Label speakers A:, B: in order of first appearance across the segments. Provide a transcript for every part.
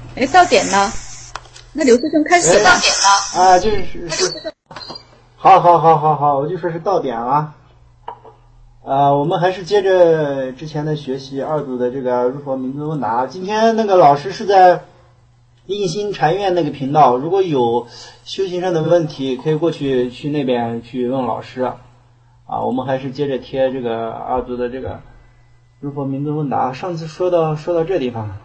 A: 哎，到点了，那刘师兄开始
B: 到点了啊，就是好，我就说是到点了。我们还是接着之前的学习二组的这个入佛名字问答。今天那个老师是在印心禅院那个频道，如果有修行上的问题，可以过去那边去问老师。我们还是接着贴这个二组的这个入佛名字问答。上次说到这地方。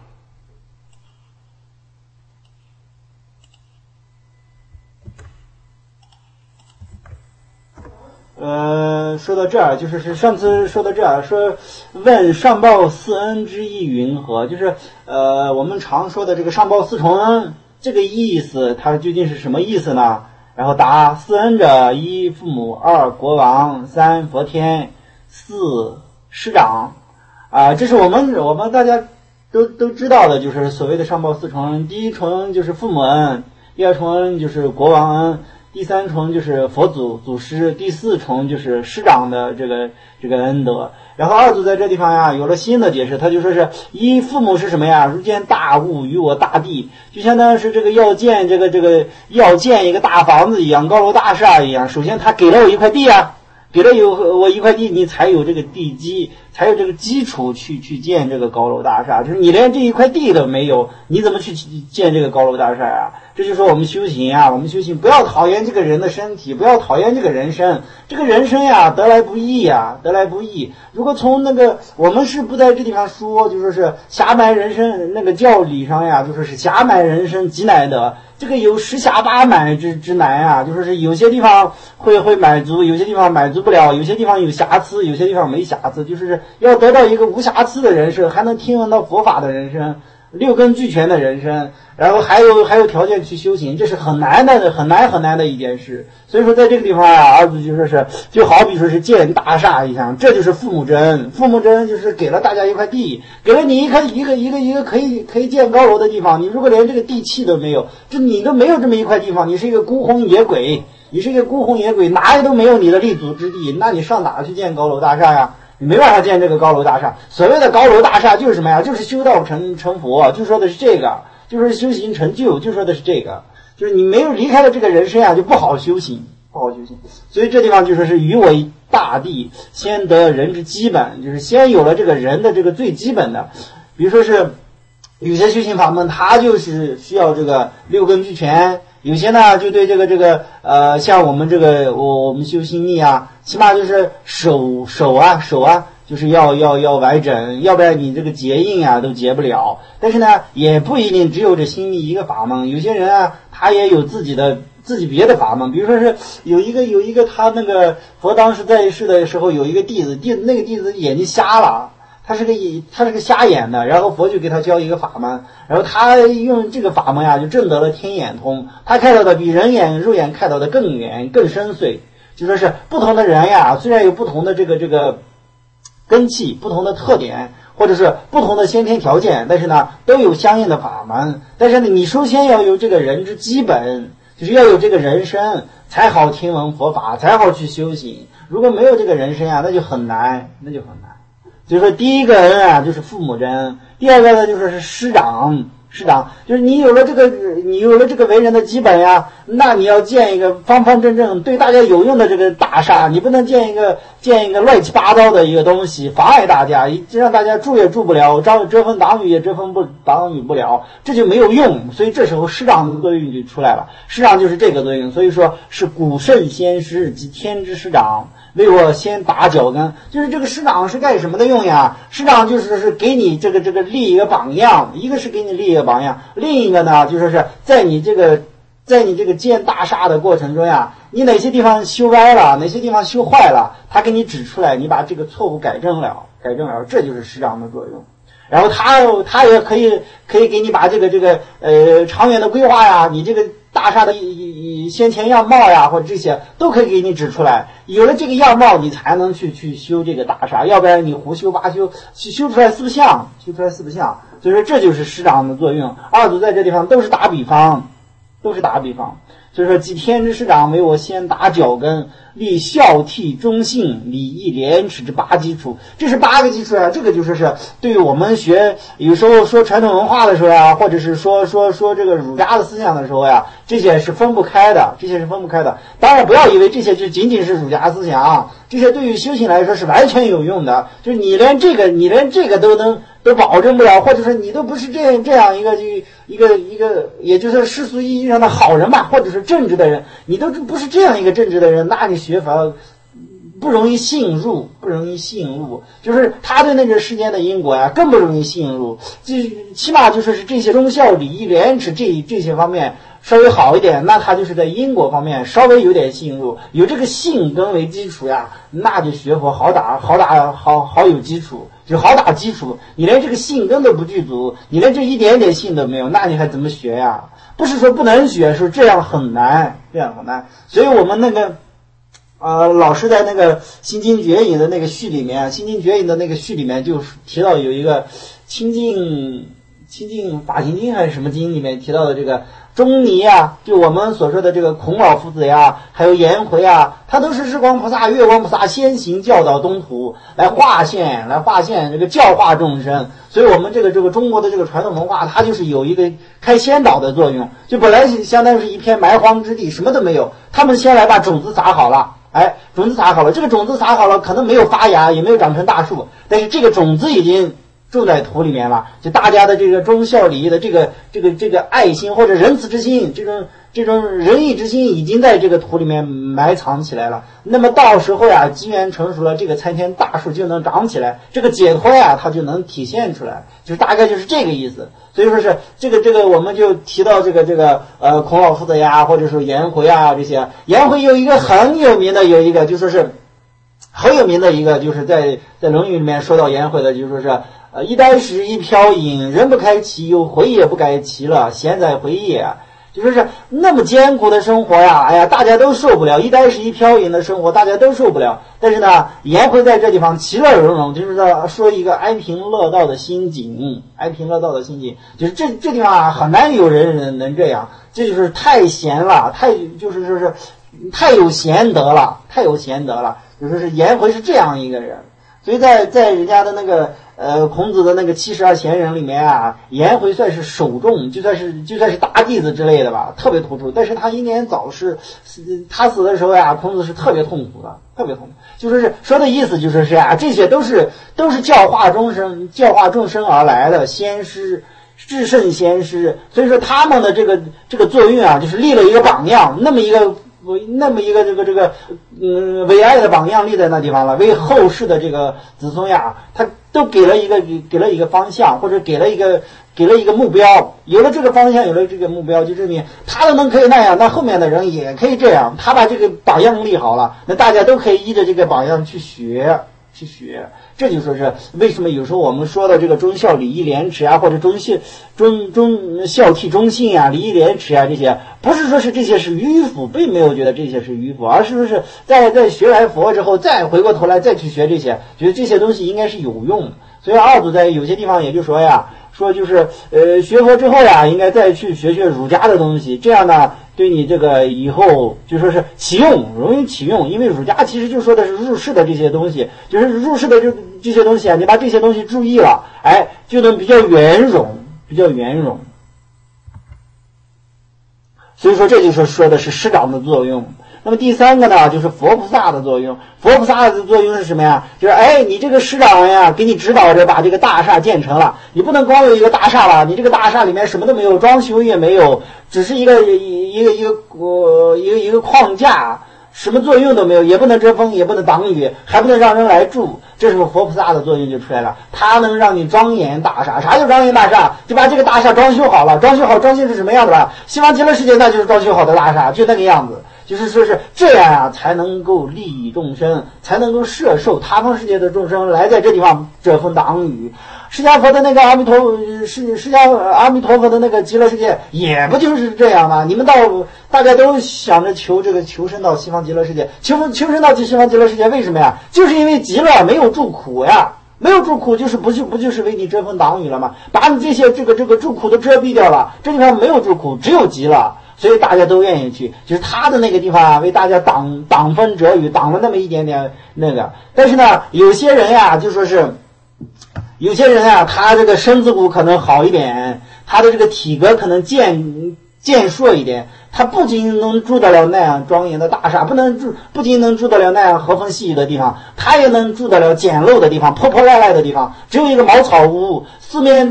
B: 说到这儿，就是上次说到这儿，说问上报四恩之意云何？就是我们常说的这个上报四重恩，这个意思它究竟是什么意思呢？然后答：四恩者，一父母，二国王，三佛天，四师长。这是我们大家都知道的，就是所谓的上报四重恩。第一重恩就是父母恩，第二重恩就是国王恩。第三重就是佛祖师，第四重就是师长的这个恩德。然后二祖在这地方呀有了新的解释，他就说是一父母是什么呀？如见大物于我大地，就相当于是这个要建一个大房子一样，高楼大厦一样。首先他给了我一块地啊，给了我一块地，你才有这个地基，才有这个基础去建这个高楼大厦。就是你连这一块地都没有，你怎么去建这个高楼大厦呀？这就是说我们修行啊，不要讨厌这个人的身体，不要讨厌这个人生。这个人生呀，得来不易呀，得来不易。如果从那个我们是不在这地方说，就说是狭埋人生，那个教理上呀，就说是狭埋人生极难得。这个有十狭八满之难啊，就说是有些地方会满足，有些地方满足不了，有些地方有瑕疵，有些地方没瑕疵，就是要得到一个无瑕疵的人生，还能听闻到佛法的人生，六根俱全的人生，然后还有条件去修行，这是很难的一件事。所以说在这个地方啊，儿子就好比说是建大厦一样，这就是父母之恩。父母之恩就是给了大家一块地，给了你一个可以建高楼的地方。你如果连这个地契都没有，你都没有这么一块地方，你是一个孤魂野鬼，哪里都没有你的立足之地，那你上哪去建高楼大厦呀？你没办法建这个高楼大厦。所谓的高楼大厦就是什么呀？就是修道成佛，就说的是这个，就是修行成就，就说的是这个，就是你没有离开了这个人生啊，就不好修行。所以这地方就说是于我大地，先得人之基本，就是先有了这个人的这个最基本的。比如说是有些修行法门，它就是需要这个六根俱全。有些呢就对这个像我们我们修心力啊，起码就是手啊，就是要完整，要不然你这个结印啊都结不了。但是呢，也不一定只有这心力一个法门，有些人啊，他也有自己别的法门。比如说是有一个他那个佛当时在世的时候，有一个弟子，那个弟子眼睛瞎了。他是个瞎眼的，然后佛就给他教一个法门，然后他用这个法门呀，就证得了天眼通，他看到的比肉眼看到的更远更深邃。就说是不同的人呀，虽然有不同的这个根器，不同的特点，或者是不同的先天条件，但是呢都有相应的法门。但是呢，你首先要有这个人之基本，就是要有这个人身，才好听闻佛法，才好去修行。如果没有这个人身啊，那就很难。所以说第一个恩啊就是父母之恩，第二个呢就是师长，就是你有了这个为人的基本呀，那你要建一个方方正正对大家有用的这个大厦，你不能建一个乱七八糟的一个东西，妨碍大家，让大家住也住不了，遮风挡雨也遮风挡雨不了，这就没有用。所以这时候师长的作用就出来了，师长就是这个作用。所以说是古圣先师及天之师长，为我先打脚跟。就是这个师长是干什么的用呀？师长就是给你这个立一个榜样，一个是给你立一个榜样，另一个呢就说是在你这个建大厦的过程中呀，你哪些地方修歪了，哪些地方修坏了，他给你指出来，你把这个错误改正了，这就是师长的作用。然后他也可以给你把这个长远的规划呀，你这个大厦的先前样貌呀，或者这些都可以给你指出来。有了这个样貌，你才能去修这个大厦，要不然你胡修八修，修出来四不像。所以说这就是师长的作用。二祖在这地方都是打比方， 都是打比方。所以说，继天之师长为我先打脚跟，立孝悌忠信礼义廉耻之8基础。这是8个基础啊，这个就说是对于我们学有时候说传统文化的时候呀，或者是说这个儒家的思想的时候呀，这些是分不开的，这些是分不开的。当然不要以为这些就仅仅是儒家思想，这些对于修行来说是完全有用的。就是你连这个都保证不了，或者说你都不是这样一个，也就是世俗意义上的好人吧，或者是正直的人，你都不是这样一个正直的人，那你学法不容易信入，就是他对那个世间的因果呀，更不容易信入。起码就说是这些忠孝礼义廉耻这些方面稍微好一点，那他就是在因果方面稍微有点信入，有这个信根为基础呀，那就学佛好有基础。就好打基础，你连这个信根都不具足，你连这一点点信都没有，那你还怎么学呀？不是说不能学，说这样很难。所以我们那个老师在那个心经绝引的那个序里面就提到有一个清净法行经还是什么经里面提到的这个钟离啊，就我们所说的这个孔老夫子呀，还有颜回啊，他都是日光菩萨月光菩萨先行教导东土，来化现这个教化众生。所以我们这个中国的这个传统文化，它就是有一个开先导的作用。就本来相当于是一片蛮荒之地，什么都没有，他们先来把种子撒好了，这个种子撒好了，可能没有发芽，也没有长成大树，但是这个种子已经种在土里面了，就大家的这个忠孝礼义的这个爱心或者仁慈之心，这种仁义之心已经在这个土里面埋藏起来了。那么到时候呀，机缘成熟了，这个参天大树就能长起来，这个解脱呀，它就能体现出来，就是大概就是这个意思。所以说是这个我们就提到这个孔老夫子呀，或者说颜回啊这些。颜回有一个很有名的，就说是很有名的一个，就是在《论语》里面说到颜回的，就说是一箪食一瓢饮，人不开其忧，回也不改其乐，贤哉回也。就说是那么艰苦的生活呀，大家都受不了，一箪食一瓢饮的生活大家都受不了。但是呢，颜回在这地方其乐融融，就是说一个安平乐道的心境，就是这地方啊，很难有人能这样，这就是太闲了，太有贤德了，就说是颜回是这样一个人。所以在人家的那个孔子的那个72贤人里面啊，颜回算是首重，就算是大弟子之类的吧，特别突出。但是他英年早逝，他死的时候呀，孔子是特别痛苦的，就说是说的意思就是啊，这些都是教化众生而来的先师，至圣先师。所以说他们的这个作用啊，就是立了一个榜样，那么一个伟爱的榜样立在那地方了，为后世的这个子孙呀，他都给了一个方向，或者给了一个目标。有了这个方向，有了这个目标，就证明他都能可以那样，那后面的人也可以这样。他把这个榜样立好了，那大家都可以依着这个榜样去学。这就说是为什么有时候我们说的这个忠孝礼义廉耻啊，或者忠孝悌忠信啊，礼义廉耻啊，这些不是说是这些是迂腐，并没有觉得这些是迂腐，而是说是在学来佛之后，再回过头来再去学这些，觉得这些东西应该是有用。所以二祖在有些地方也就说呀，说就是学佛之后呀，应该再去学儒家的东西，这样呢对你这个以后就说是容易启用。因为儒家其实就说的是入世的这些东西，就是入世的这些东西啊，你把这些东西注意了，就能比较圆融。所以说这就是说的是师长的作用。那么第三个呢，就是佛菩萨的作用。佛菩萨的作用是什么呀？就是你这个师长呀，给你指导着把这个大厦建成了，你不能光有一个大厦了，你这个大厦里面什么都没有，装修也没有，只是一个框架，什么作用都没有，也不能遮风，也不能挡雨，还不能让人来住。这时候佛菩萨的作用就出来了，它能让你庄严大厦。啥叫庄严大厦？就把这个大厦装修好了，装修是什么样的吧？西方极乐世界那就是装修好的大厦，就那个样子。就是说是这样啊，才能够利益众生，才能够摄受他方世界的众生来在这地方遮风挡雨。释迦佛的那个阿弥陀佛的那个极乐世界也不就是这样吗？你们大家都想着求生到西方极乐世界，求生到西方极乐世界，为什么呀？就是因为极乐没有住苦呀。没有住苦就是不就是为你遮风挡雨了吗？把你这些这个住苦都遮蔽掉了，这地方没有住苦，只有极乐。 所以大家都愿意去。就是他的那个地方啊，为大家挡风遮雨，挡了那么一点点那个。但是呢，有些人呀，就说是有些人啊，他这个身子骨可能好一点，他的这个体格可能健硕一点，他不仅能住得了那样庄严的大厦，不仅能住得了那样和风细雨的地方，他也能住得了简陋的地方，破破烂烂的地方，只有一个茅草屋，四面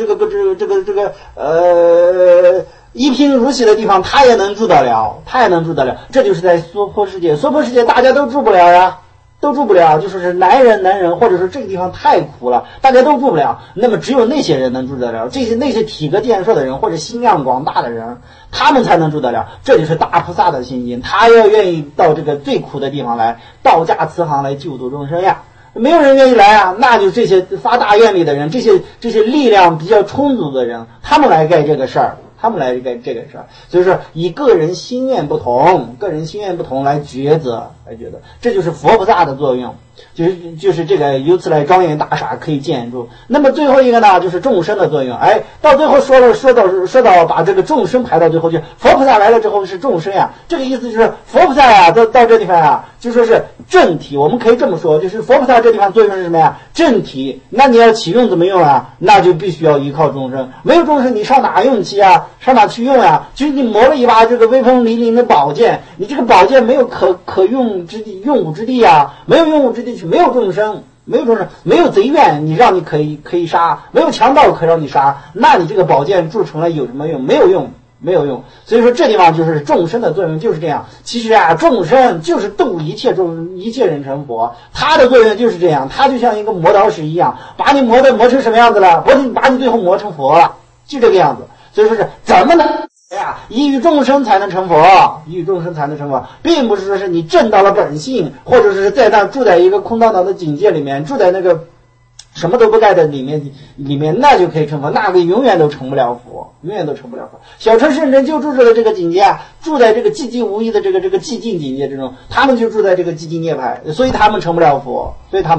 B: 一贫如洗的地方，他也能住得了，这就是在娑婆世界大家都住不了呀。都住不了，就说是男人，或者说这个地方太苦了，大家都住不了。那么只有那些人能住得了，那些体格健硕的人或者心量广大的人，他们才能住得了。这就是大菩萨的心经，他要愿意到这个最苦的地方来，道驾慈航来救度众生呀。没有人愿意来啊，那就这些发大愿力的人，这些力量比较充足的人，他们来干这个事儿。所以说以个人心愿不同来抉择，这就是佛菩萨的作用，就是这个由此来庄严大厦可以建筑。那么最后一个呢，就是众生的作用。到最后说到把这个众生排到最后，就佛菩萨来了之后是众生呀。这个意思就是佛菩萨呀，到这地方呀，就说是正体。我们可以这么说，就是佛菩萨这地方作用是什么呀？正体。那你要启用怎么用啊？那就必须要依靠众生。没有众生，你上哪用气啊？上哪去用啊？就是你磨了一把这个威风凛凛的宝剑，你这个宝剑没有可用之地，用武之地啊，没有用武之地去，没有众生，没有贼怨，你让你可以杀，没有强盗可让你杀，那你这个宝剑铸成了有什么用？没有用。所以说这地方就是众生的作用就是这样。其实啊，众生就是度一切人成佛，他的作用就是这样，他就像一个磨刀石一样，把你磨成什么样子了？把你最后磨成佛了，就这个样子。所以说是怎么能依于众生才能成佛，并不是说是你证到了本性，或者是在那住在一个空荡荡的境界里面，住在那个什么都不盖的里面，那就可以成佛，那个永远都成不了佛。小乘圣人就住着这个境界，住在这个寂寂无依的这个寂静境界之中，他们就住在这个寂静涅槃，所以他们成不了佛。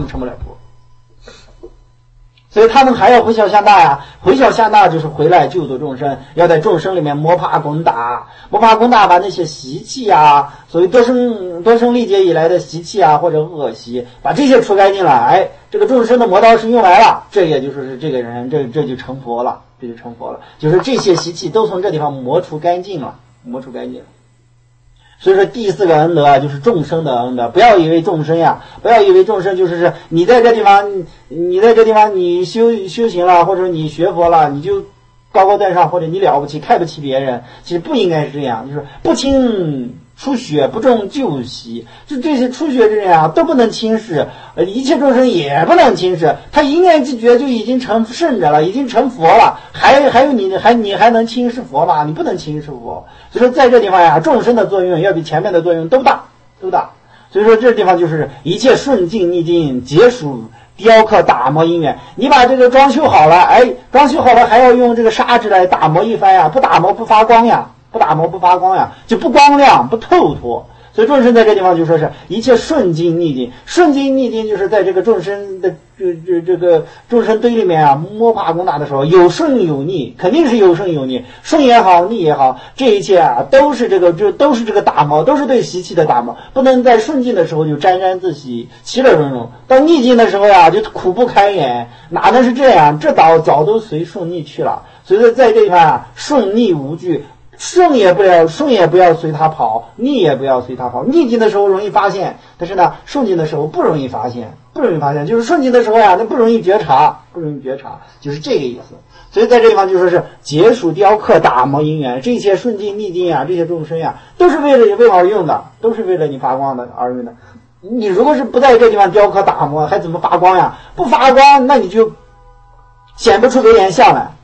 B: 所以他们还要回小向大呀，回小向大就是回来救度众生，要在众生里面摸爬滚打，把那些习气啊，所谓多生历劫以来的习气啊或者恶习，把这些除干净了，这个众生的磨刀石用来了，这也就是这个人这就成佛了，就是这些习气都从这地方磨除干净了。所以说第四个恩德啊，就是众生的恩德。不要以为众生就是你在这地方你修行了，或者你学佛了，你就高高在上，或者你了不起，看不起别人。其实不应该是这样，就是不轻初学，不重旧习。就这些初学之人啊，都不能轻视，一切众生也不能轻视。他一念之觉就已经成圣者了，已经成佛了，还有你还能轻视佛吗？你不能轻视佛。所以说在这地方呀，众生的作用要比前面的作用都大。所以说这地方就是一切顺境逆境，皆属雕刻打磨因缘。你把这个装修好了，还要用这个砂纸来打磨一番呀，不打磨不发光呀，就不光亮不透脱。所以众生在这地方就说是一切顺境逆境，就是在这个众生的这个众生堆里面啊，摸爬滚打的时候，有顺有逆，肯定是有顺有逆，顺也好逆也好，这一切啊都是这个打磨，都是对习气的打磨。不能在顺境的时候就沾沾自喜，其乐融融，到逆境的时候呀就苦不堪言，哪能是这样？这早都随顺逆去了。所以说在这地方啊，顺逆无惧。顺也不要随他跑，逆也不要随他跑。逆境的时候容易发现，但是呢，顺境的时候不容易发现。就是顺境的时候呀，那不容易觉察，就是这个意思。所以在这地方就说是结束雕刻打磨因缘，这些顺境逆境呀，这些众生呀，都是为了而用的，都是为了你发光的而用的。你如果是不在这地方雕刻打磨，还怎么发光呀？不发光，那你就显不出威严相来，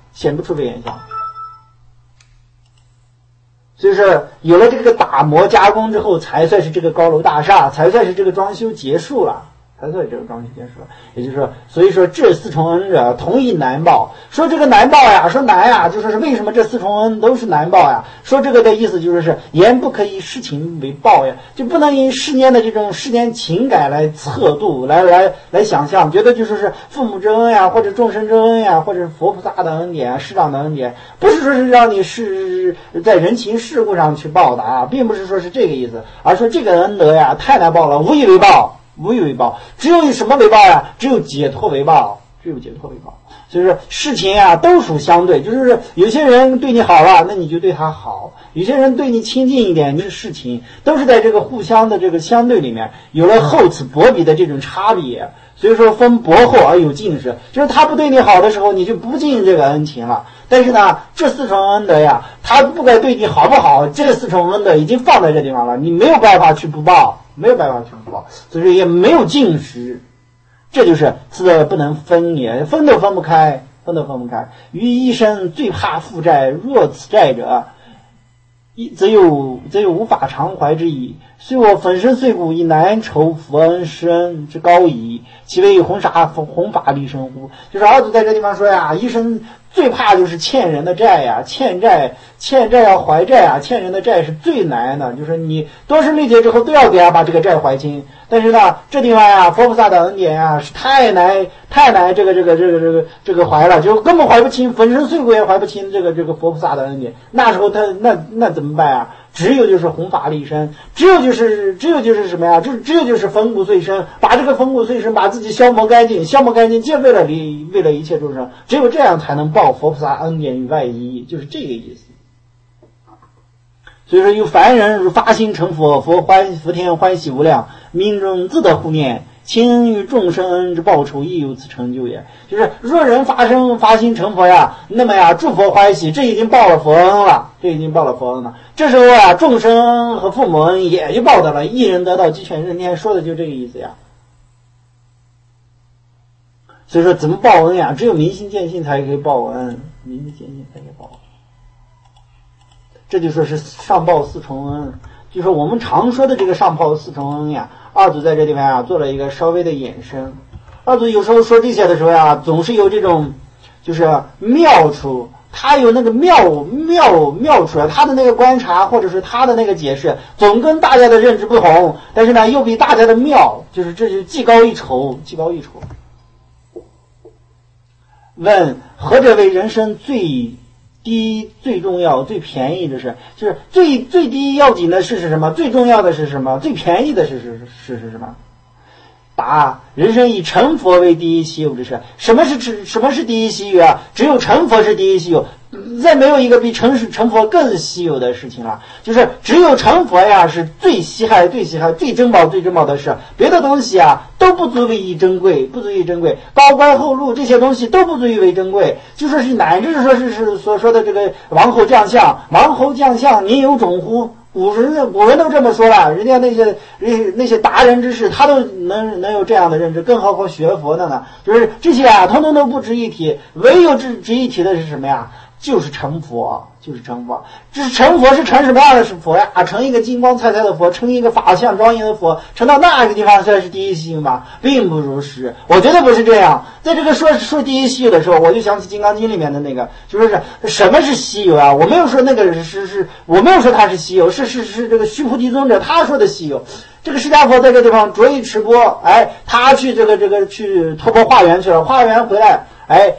B: 就是有了这个打磨加工之后，才算是这个高楼大厦，才算是这个装修结束了。 还在这个章节结束了。也就是说，所以说这四重恩者同一难报。说这个难报呀，说难呀，就说是为什么这四重恩都是难报呀？说这个的意思就是，言不可以世情为报呀，就不能以世间的这种世间情感来测度，来想象，觉得就说是父母之恩呀，或者众生之恩呀，或者是佛菩萨的恩典、师长的恩典，不是说是让你是在人情世故上去报答，并不是说是这个意思，而说这个恩德呀太难报了，无以为报。无以为报，只有以什么为报呀？只有解脱为报，只有解脱为报。所以说事情啊都属相对，就是有些人对你好了，那你就对他好；有些人对你亲近一点，就是事情都是在这个互相的这个相对里面有了厚此薄彼的这种差别。所以说分薄厚而有尽时，就是他不对你好的时候，你就不尽这个恩情了。但是呢，这四重恩德呀，他不管对你好不好，这四重恩德已经放在这地方了，你没有办法去不报。没有办法去不报，所以也没有尽时，这就是自不能分也，分都分不开，分都分不开。于一生最怕负债，若此债者，则有无法偿还之矣。虽我粉身碎骨以难酬佛恩施恩之高矣，其为弘法利生乎？就是老子在这地方说呀，一生最怕就是欠人的债呀，欠债要还债啊，欠人的债是最难的，就是你多生累劫之后都要给他把这个债还清。但是呢，这地方呀，佛菩萨的恩典呀是太难这个还了，就根本还不清，粉身碎骨也还不清这个佛菩萨的恩典。那时候他那怎么办啊？只有就是弘法利生，只有就是什么呀？只有就是粉骨碎身，把这个粉骨碎身把自己消磨干净，皆为了一切众生，只有这样才能报佛菩萨恩典与外衣，就是这个意思。所以说，有凡人如发心成佛，福田欢喜无量，民众自得护念，亲于众生恩之报酬，亦有此成就也。就是若人发心成佛呀，那么呀，诸佛欢喜，这已经报了佛恩了，这时候啊，众生和父母恩也就报得了，一人得到鸡犬升天，说的就这个意思呀。所以说，怎么报恩呀？只有明心见性才可以报恩，明心见性才可以报恩。这就说是上报四重恩，就说我们常说的这个上报四重恩呀，二祖在这地方啊做了一个稍微的衍生。二祖有时候说这些的时候呀，总是有这种就是妙处，他有那个妙处，他的那个观察或者是他的那个解释，总跟大家的认知不同，但是呢又比大家的妙，就是这就技高一筹。问何者为人生最低、最重要、最便宜的事？就是最低要紧的事是什么？最重要的是什么？最便宜的是什么？答：人生以成佛为第一稀有之事。什么是第一稀有啊？只有成佛是第一稀有，再没有一个比成佛更稀有的事情了。就是只有成佛呀是最稀罕、最珍宝的事，别的东西啊都不足以珍贵，高官厚禄这些东西都不足以为珍贵。就说是乃至说是所说的这个王侯将相，宁有种乎？古人都这么说了，人家那些达人之士，他都能有这样的认知，更何况学佛的呢？就是这些啊，通通都不值一提，唯有值一提的是什么呀？就是成佛。这是成佛是成什么样的佛呀？成一个金光灿灿的佛，成一个法相庄严的佛，成到那个地方才是第一稀有吗？并不如是，我觉得不是这样。在这个说第一稀有的时候，我就想起《金刚经》里面的那个，就是什么是稀有啊？我没有说那个我没有说它是稀有，是这个须菩提宗者他说的稀有。这个释迦佛在这个地方着意持钵，他去去托钵化缘去了，化缘回来，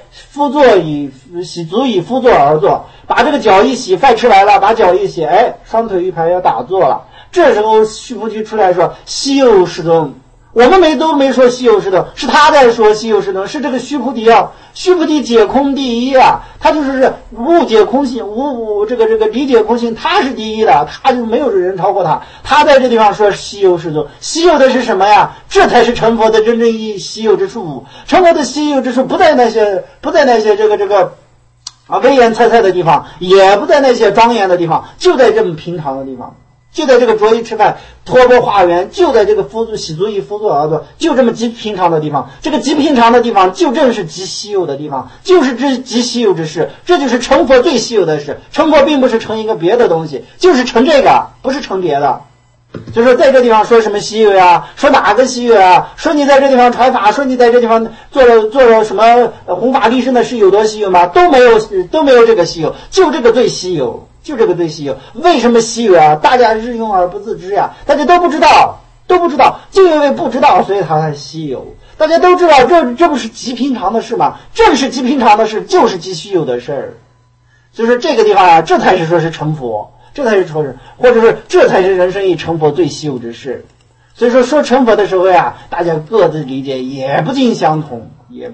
B: 洗足以趺坐而坐，把这个脚一洗，饭吃完了，把脚一洗，双腿一排要打坐了。这时候须菩提出来说：“稀有世尊。”我们都没说稀有世尊，是他在说稀有世尊，是这个须菩提啊。须菩提解空第一啊，他就是悟解空性，这个理解空性，他是第一的，他就没有人超过他。他在这地方说稀有世尊，稀有的是什么呀？这才是成佛的真正意义，稀有之处。成佛的稀有之处不在那些这个威严灿灿的地方，也不在那些庄严的地方，就在这么平常的地方。就在这个着衣吃饭、托钵化缘，就在这个洗足以趺坐而坐，就这么极平常的地方。这个极平常的地方，就正是极稀有的地方，就是极稀有之事。这就是成佛最稀有的事。成佛并不是成一个别的东西，就是成这个，不是成别的。 所以说在这地方说什么稀有呀？说哪个稀有啊？说你在这地方传法，说你在这地方做了什么弘法利生的事有多稀有吗？都没有这个稀有，就这个最稀有，就这个最稀有。为什么稀有啊？大家日用而不自知呀，大家都不知道，就因为不知道，所以它才稀有。大家都知道，这不是极平常的事吗？正是极平常的事，就是极虚有的事儿。所以说这个地方啊，这才是说是成佛。这才是成佛，或者是这才是人生一成佛最稀有之事。所以说成佛的时候呀，大家各自理解也不尽相同。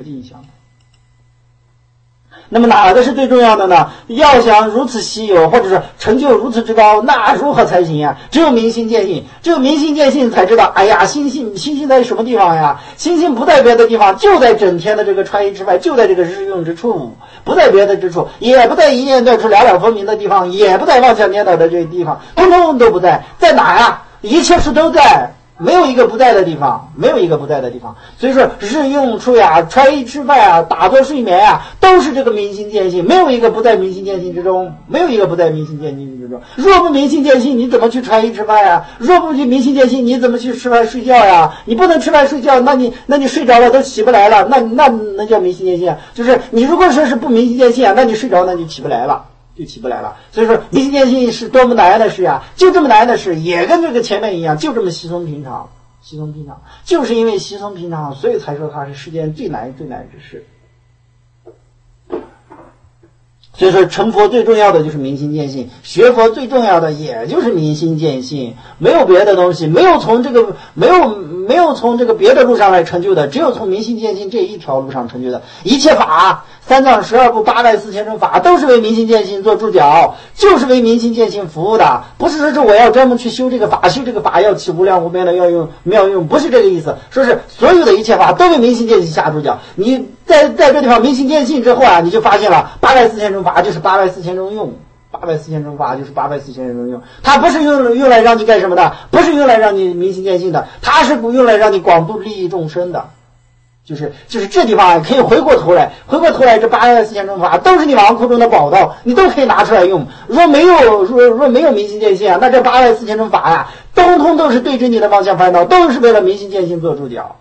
B: 那么哪个是最重要的呢？要想如此稀有，或者是成就如此之高，那如何才行呀？只有明心见性，才知道，哎呀，心性在什么地方呀？心性不在别的地方，就在整天的这个穿衣吃饭，就在这个日用之处，不在别的之处，也不在一念断处了了分明的地方，也不在妄想颠倒的这个地方，通通都不在。在哪呀？一切事都在。没有一个不在的地方。所以说日用处呀，穿衣吃饭呀，打坐睡眠呀，都是这个明心见性，没有一个不在明心见性之中。若不明心见性，你怎么去穿衣吃饭呀？若不明心见性，你怎么去吃饭睡觉呀？你不能吃饭睡觉，那你睡着了都起不来了，那叫明心见性。就是你如果说是不明心见性啊，那你睡着那就起不来了。所以说明心见性是多么难的事啊！就这么难的事，也跟这个前面一样，就这么稀松平常。就是因为稀松平常，所以才说它是世间最难之事。所以说成佛最重要的就是明心见性，学佛最重要的也就是明心见性，没有别的东西，没有从这个别的路上来成就的，只有从明心见性这一条路上成就的。一切法三藏12部8万4千种法都是为明心见性做注脚，就是为明心见性服务的，不是说是我要专门去修这个法要起无量无边的妙用，不是这个意思。说是所有的一切法都为明心见性下注脚，你在这地方明心见性之后啊，你就发现了8万4千种法就是8万4千种用。它不是用来让你干什么的，不是用来让你明心见性的，它是用来让你广度利益众生的。就是这地方可以回过头来，这8万4千种法都是你王库中的宝道，你都可以拿出来用。若没有明心见性啊，那这8万4千种法呀，通通都是对治你的妄想烦恼，都是为了明心见性做注脚。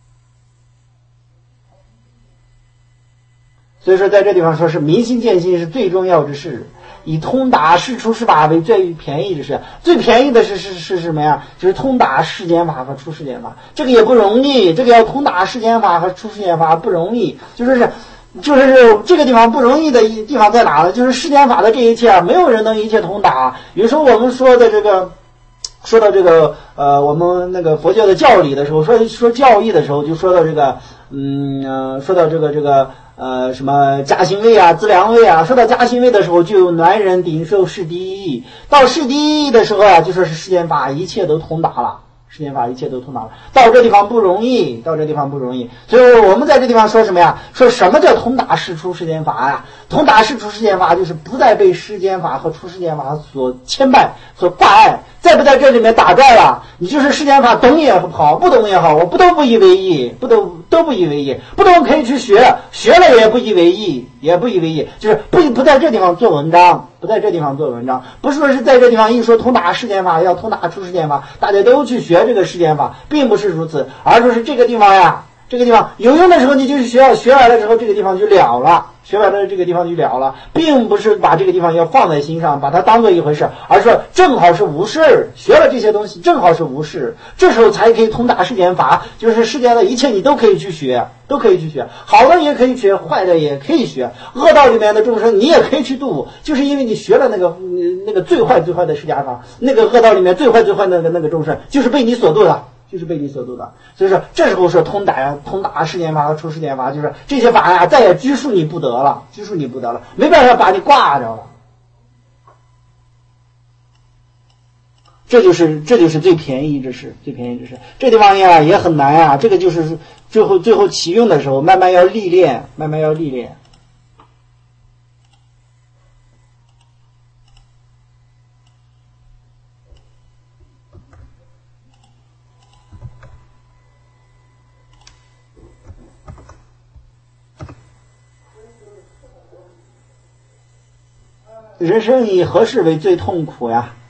B: 所以说在这地方说是明心见性是最重要之事，以通达世出世法为最便宜之事。最便宜的是什么呀？就是通达世间法和出世间法，这个也不容易，这个要通达世间法和出世间法不容易，就是这个地方不容易的地方在哪呢？就是世间法的这一切啊，没有人能一切通达。有时候我们说到这个我们那个佛教的教理的时候，说教义的时候，就说到这个说到这个什么家行位啊、资粮位啊。说到家行位的时候，就有男人顶受世第一，到世第一的时候啊，就说是世间法一切都通达了。到这地方不容易。所以我们在这地方说什么呀？说什么叫通达世出世间法呀？通达世出世间法就是不再被世间法和出世间法所牵绊、所挂碍，再不在这里面打转了。你就是世间法懂也好，不懂也好，我都不以为意，不懂可以去学了也不以为意，就是不在这地方做文章，不是说是在这地方一说通达世间法要通达出世间法，大家都去学这个世间法，并不是如此，而说是这个地方有用的时候你就去学完了之后这个地方就了了，并不是把这个地方要放在心上，把它当做一回事，而是正好是无事，学了这些东西正好是无事，这时候才可以通达世间法，就是世间的一切你都可以去学，好的也可以学，坏的也可以学，恶道里面的众生你也可以去度，就是因为你学了那个最坏的世间法，那个恶道里面最坏的那个众生就是被你所度的。所以说这时候说通达世间法和出世间法，就是这些法呀再也拘束你不得了，没办法把你挂着了。这就是最便宜之事。这地方呀也很难啊，这个就是最后启用的时候慢慢要历练。人生以何事为最痛苦呀？大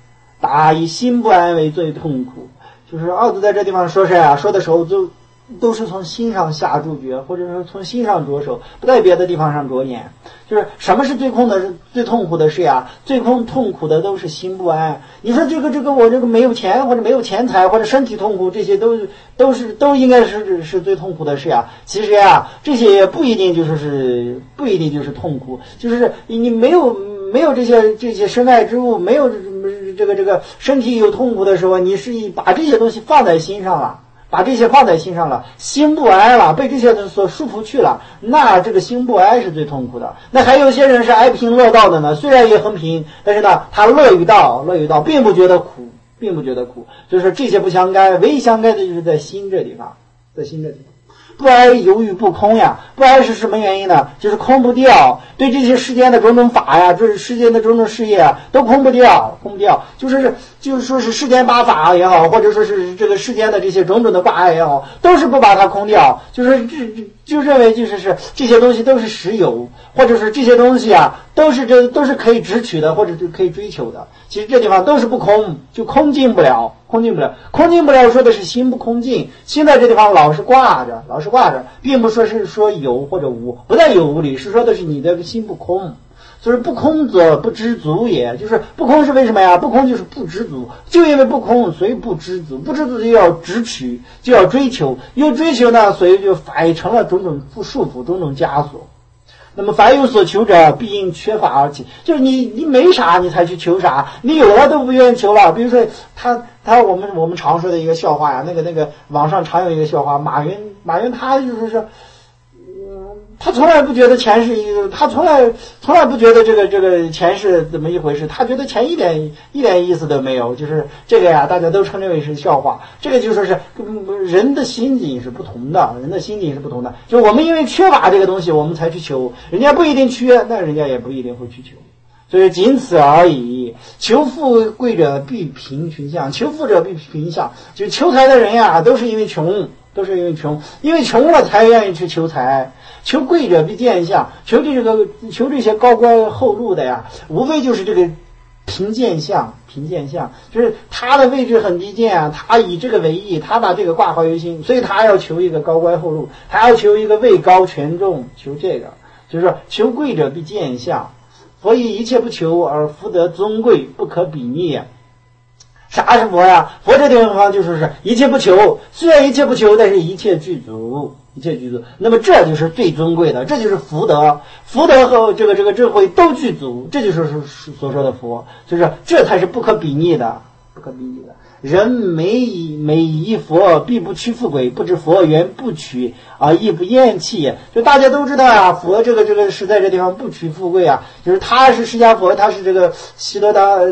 B: 法以心不安为最痛苦。就是奥子在这地方说说的时候都是从心上下注解，或者说从心上着手，不在别的地方上着眼。就是什么是最痛苦的事呀？最痛苦的都是心不安。你说这个我这个没有钱，或者没有钱财，或者身体痛苦，这些都应该是最痛苦的事呀。其实呀，这些也不一定就是痛苦，就是你没有这些身外之物，没有这个身体有痛苦的时候，你是把这些东西放在心上了。把这些放在心上了，心不安了，被这些所束缚去了，那这个心不安是最痛苦的。那还有些人是哀贫乐道的呢，虽然也很贫，但是呢，他乐于道，并不觉得苦，就是这些不相干，唯一相干的就是在心这地方。不安由于不空呀，不安是什么原因呢？就是空不掉，对这些世间的种种法呀，就是世间的种种事业啊，都空不掉，就是说是世间八法也好，或者说是这个世间的这些种种的挂碍也好，都是不把它空掉，就是就认为就是这些东西都是实有，或者是这些东西啊，都是可以直取的，或者是可以追求的。其实这地方都是不空，就空尽不了，说的是心不空尽，心在这地方老是挂着，并不说是说有或者无，不在有无里，是说的是你的心不空。所以不空则不知足也，就是不空是为什么呀？不空就是不知足，就因为不空，所以不知足，不知足就要直取，就要追求，又追求呢，所以就反成了种种束缚，种种枷锁。那么凡有所求者，必因缺乏而起。就是你没啥，你才去求啥，你有了都不愿意求了。比如说我们常说的一个笑话呀，那个网上常有一个笑话，马云他就是说。他从来不觉得钱是他从来不觉得这个钱是怎么一回事，他觉得钱一点意思都没有，就是这个呀，大家都称之为是笑话。这个就说是人的心境是不同的，就我们因为缺乏这个东西，我们才去求，人家不一定缺，那人家也不一定会去求，所以仅此而已。求富贵者必贫穷相，求富者必贫相，就求财的人呀，都是因为穷，因为穷了才愿意去求财。求贵者必见相，求这些高官厚禄的呀，无非就是这个贫贱相，就是他的位置很低贱啊，他以这个为意，他把这个挂怀于心，所以他要求一个高官厚禄，他要求一个位高权重，求这个，就是说求贵者必见相，所以一切不求而福得尊贵，不可比拟。啥是佛呀？佛这地方就是一切不求，虽然一切不求，但是一切具足。那么这就是最尊贵的，这就是福德和这个智慧都具足，这就是所说的佛，就是这才是不可比拟的。人每一佛必不趋富贵，不知佛原不取啊，亦不厌弃。就大家都知道啊，佛这个是在这地方不取富贵啊，就是他是释迦佛，他是这个悉多达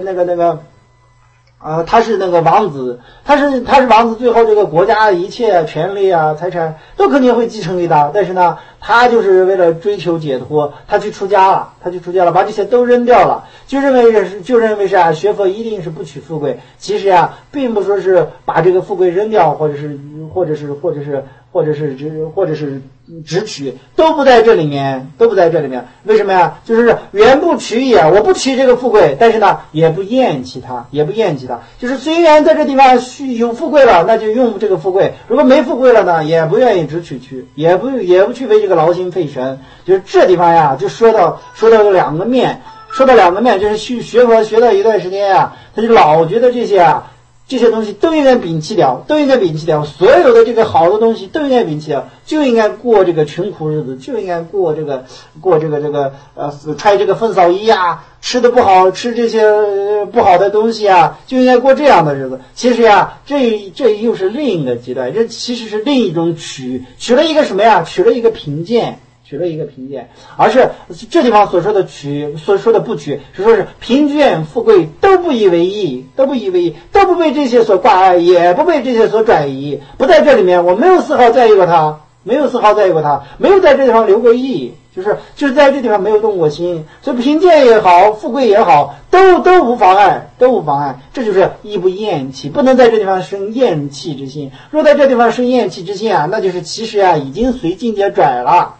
B: 他是那个王子，他是王子，最后这个国家的一切权利啊、财产都肯定会继承给他，但是呢，他就是为了追求解脱，他去出家了，把这些都扔掉了，就认为是啊，学佛一定是不取富贵。其实啊，并不说是把这个富贵扔掉，或者是直取，都不在这里面。为什么呀？就是原不取也，我不取这个富贵，但是呢，也不厌弃它。就是虽然在这地方有富贵了，那就用这个富贵；如果没富贵了呢，也不愿意直取去，也不去为这个劳心费神。就是这地方呀，就说到两个面，就是去学佛学到一段时间呀，他就老觉得这些东西都应该摒弃掉，所有的这个好的东西都应该摒弃掉，就应该过这个穷苦日子，就应该过这个穿这个粪扫衣啊，吃的不好，吃这些不好的东西啊，就应该过这样的日子。其实呀，这又是另一个阶段，这其实是另一种取了一个什么呀？取了一个贫贱，而是这地方所说的不取，是说是贫贱富贵都不以为意，都不被这些所挂碍，也不被这些所转移，不在这里面，我没有丝毫在意过它，没有在这地方留过意，就是在这地方没有动过心，所以贫贱也好，富贵也好，都无妨碍，这就是亦不厌弃，不能在这地方生厌弃之心。若在这地方生厌弃之心啊，那就是其实啊已经随境界拽了。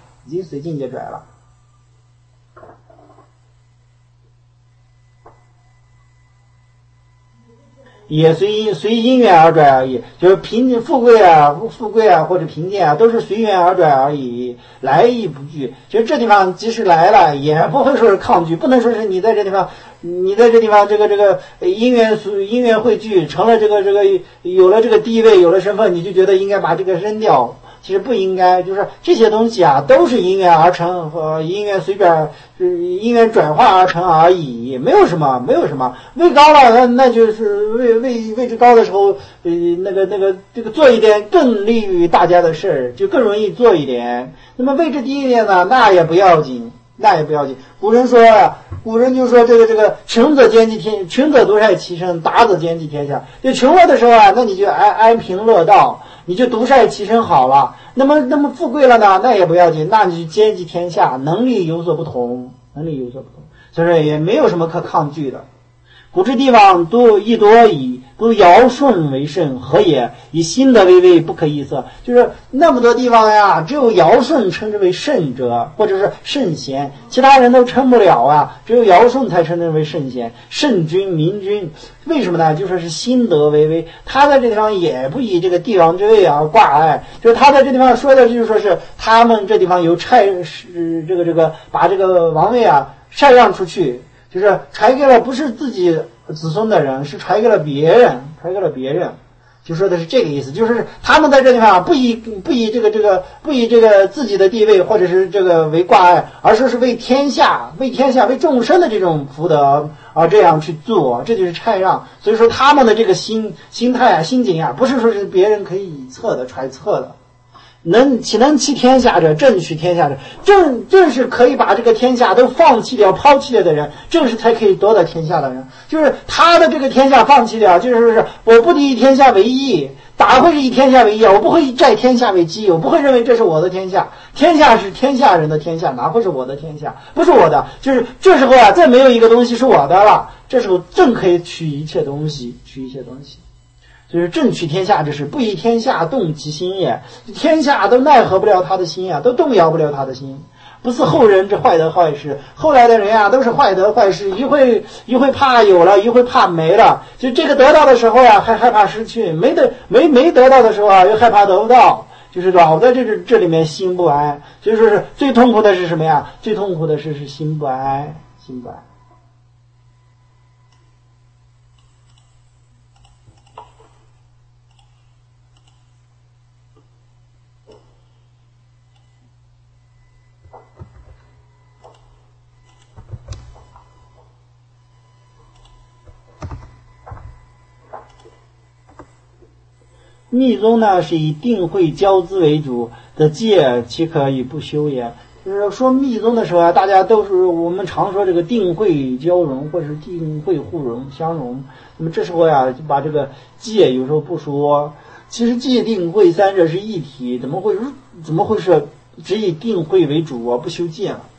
B: 也随因缘而转而已，就是富贵啊或者贫贱啊，都是随缘而转而已，来意不惧。就是这地方即使来了，也不会说是抗拒，不能说是你在这地方这个因缘汇聚，成了这个有了这个地位，有了身份，你就觉得应该把这个扔掉。其实不应该，就是这些东西啊，都是因缘而成和因缘随便因缘转化而成而已，没有什么。位高了，那就是位置高的时候，这个做一点更利于大家的事儿，就更容易做一点。那么位置低一点呢，那也不要紧。古人就说这个穷则独善其身，达则兼济天下。就穷了的时候啊，那你就安平乐道，你就独善其身好了。那么富贵了呢，那也不要紧，那你就兼济天下，能力有所不同，所以说也没有什么可抗拒的。古之地方都尧舜为圣，何也？以心得为位，不可易色。就是那么多地方呀，只有尧舜称之为圣者，或者是圣贤，其他人都称不了啊，只有尧舜才称之为圣贤、圣君、明君。为什么呢？就说是心得为位，他在这地方也不以这个帝王之位而挂碍，就是他在这地方说的就是说是他们这地方有把这个王位啊禅让出去。就是传给了不是自己子孙的人，是传给了别人，就说的是这个意思，就是他们在这地方不以这个自己的地位或者是这个为挂碍，而说是为天下为众生的这种福德而这样去做，这就是禅让。所以说他们的这个心态啊、心境啊，不是说是别人可以以测的揣测的。岂能弃天下者，正取天下者。正是可以把这个天下都放弃掉、抛弃掉的人，正是才可以夺得天下的人。就是他的这个天下放弃掉，就是说我不以天下为义，哪会是以天下为义啊？我不会占天下为己，我不会认为这是我的天下。天下是天下人的天下，哪会是我的天下？不是我的。就是这时候啊，再没有一个东西是我的了。这时候正可以取一切东西。就是正取天下之事，不以天下动其心也。天下都奈何不了他的心啊，都动摇不了他的心。不似后人之坏德坏事，后来的人啊都是坏德坏事，一会怕有了，一会怕没了。就这个得到的时候啊，还害怕失去；没得到的时候啊，又害怕得不到。就是老在这里面心不安。所以说是最痛苦的是什么呀？最痛苦的是心不安。密宗呢是以定慧交资为主的戒，岂可以不修也？就是说密宗的时候啊，大家都是我们常说这个定慧交融，或者是定慧互融相融。那么这时候呀，就把这个戒有时候不说，其实戒定慧三者是一体，怎么会是只以定慧为主啊？不修戒了。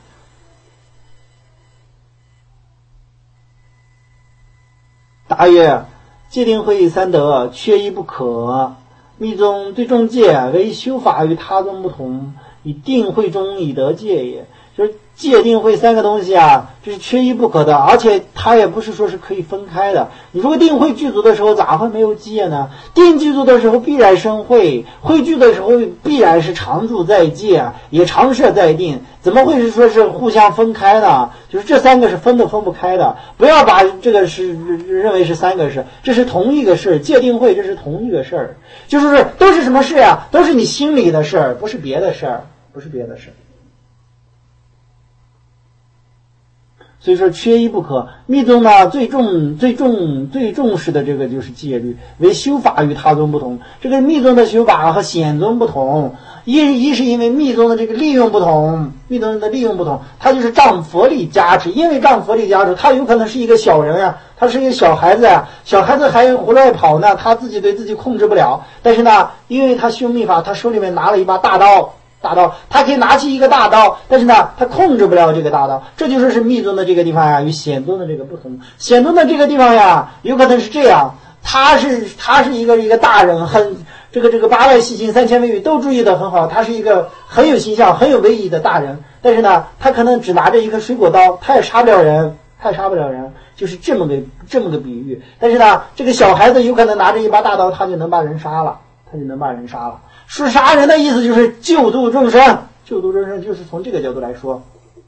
B: 答曰：戒定慧三德，缺一不可。密宗最重戒，为修法与他宗不同，以定慧中以得戒也。就是戒定慧三个东西啊，这是缺一不可的，而且它也不是说是可以分开的。你如果定慧具足的时候，咋会没有戒呢？定具足的时候必然生慧，慧具的时候必然是常住在戒，也常摄在定，怎么会是说是互相分开呢？就是这三个是分不开的，不要把这个是认为是三个事，这是同一个事，戒定慧这是同一个事儿，就是都是什么事呀？都是你心里的事儿，不是别的事儿。所以说缺一不可。密宗呢最重视的这个就是戒律，为修法与他宗不同。这个密宗的修法和显宗不同，一是因为密宗的这个利用不同，它就是仗佛力加持，因为仗佛力加持，他有可能是一个小人啊，他是一个小孩子啊，小孩子还胡乱跑呢，他自己对自己控制不了。但是呢，因为他修密法，他手里面拿了一把大刀，他可以拿起一个大刀，但是呢，他控制不了这个大刀。这就说是密宗的这个地方呀，与显宗的这个不同。显宗的这个地方呀，有可能是这样，他是一个大人，这个八外细心3000微语都注意的很好，他是一个很有形象、很有威仪的大人。但是呢，他可能只拿着一个水果刀，他也杀不了人， 他也杀不了人，就是这么个比喻。但是呢，这个小孩子有可能拿着一把大刀，他就能把人杀了，是杀人的意思就是救度众生，就是从这个角度来说。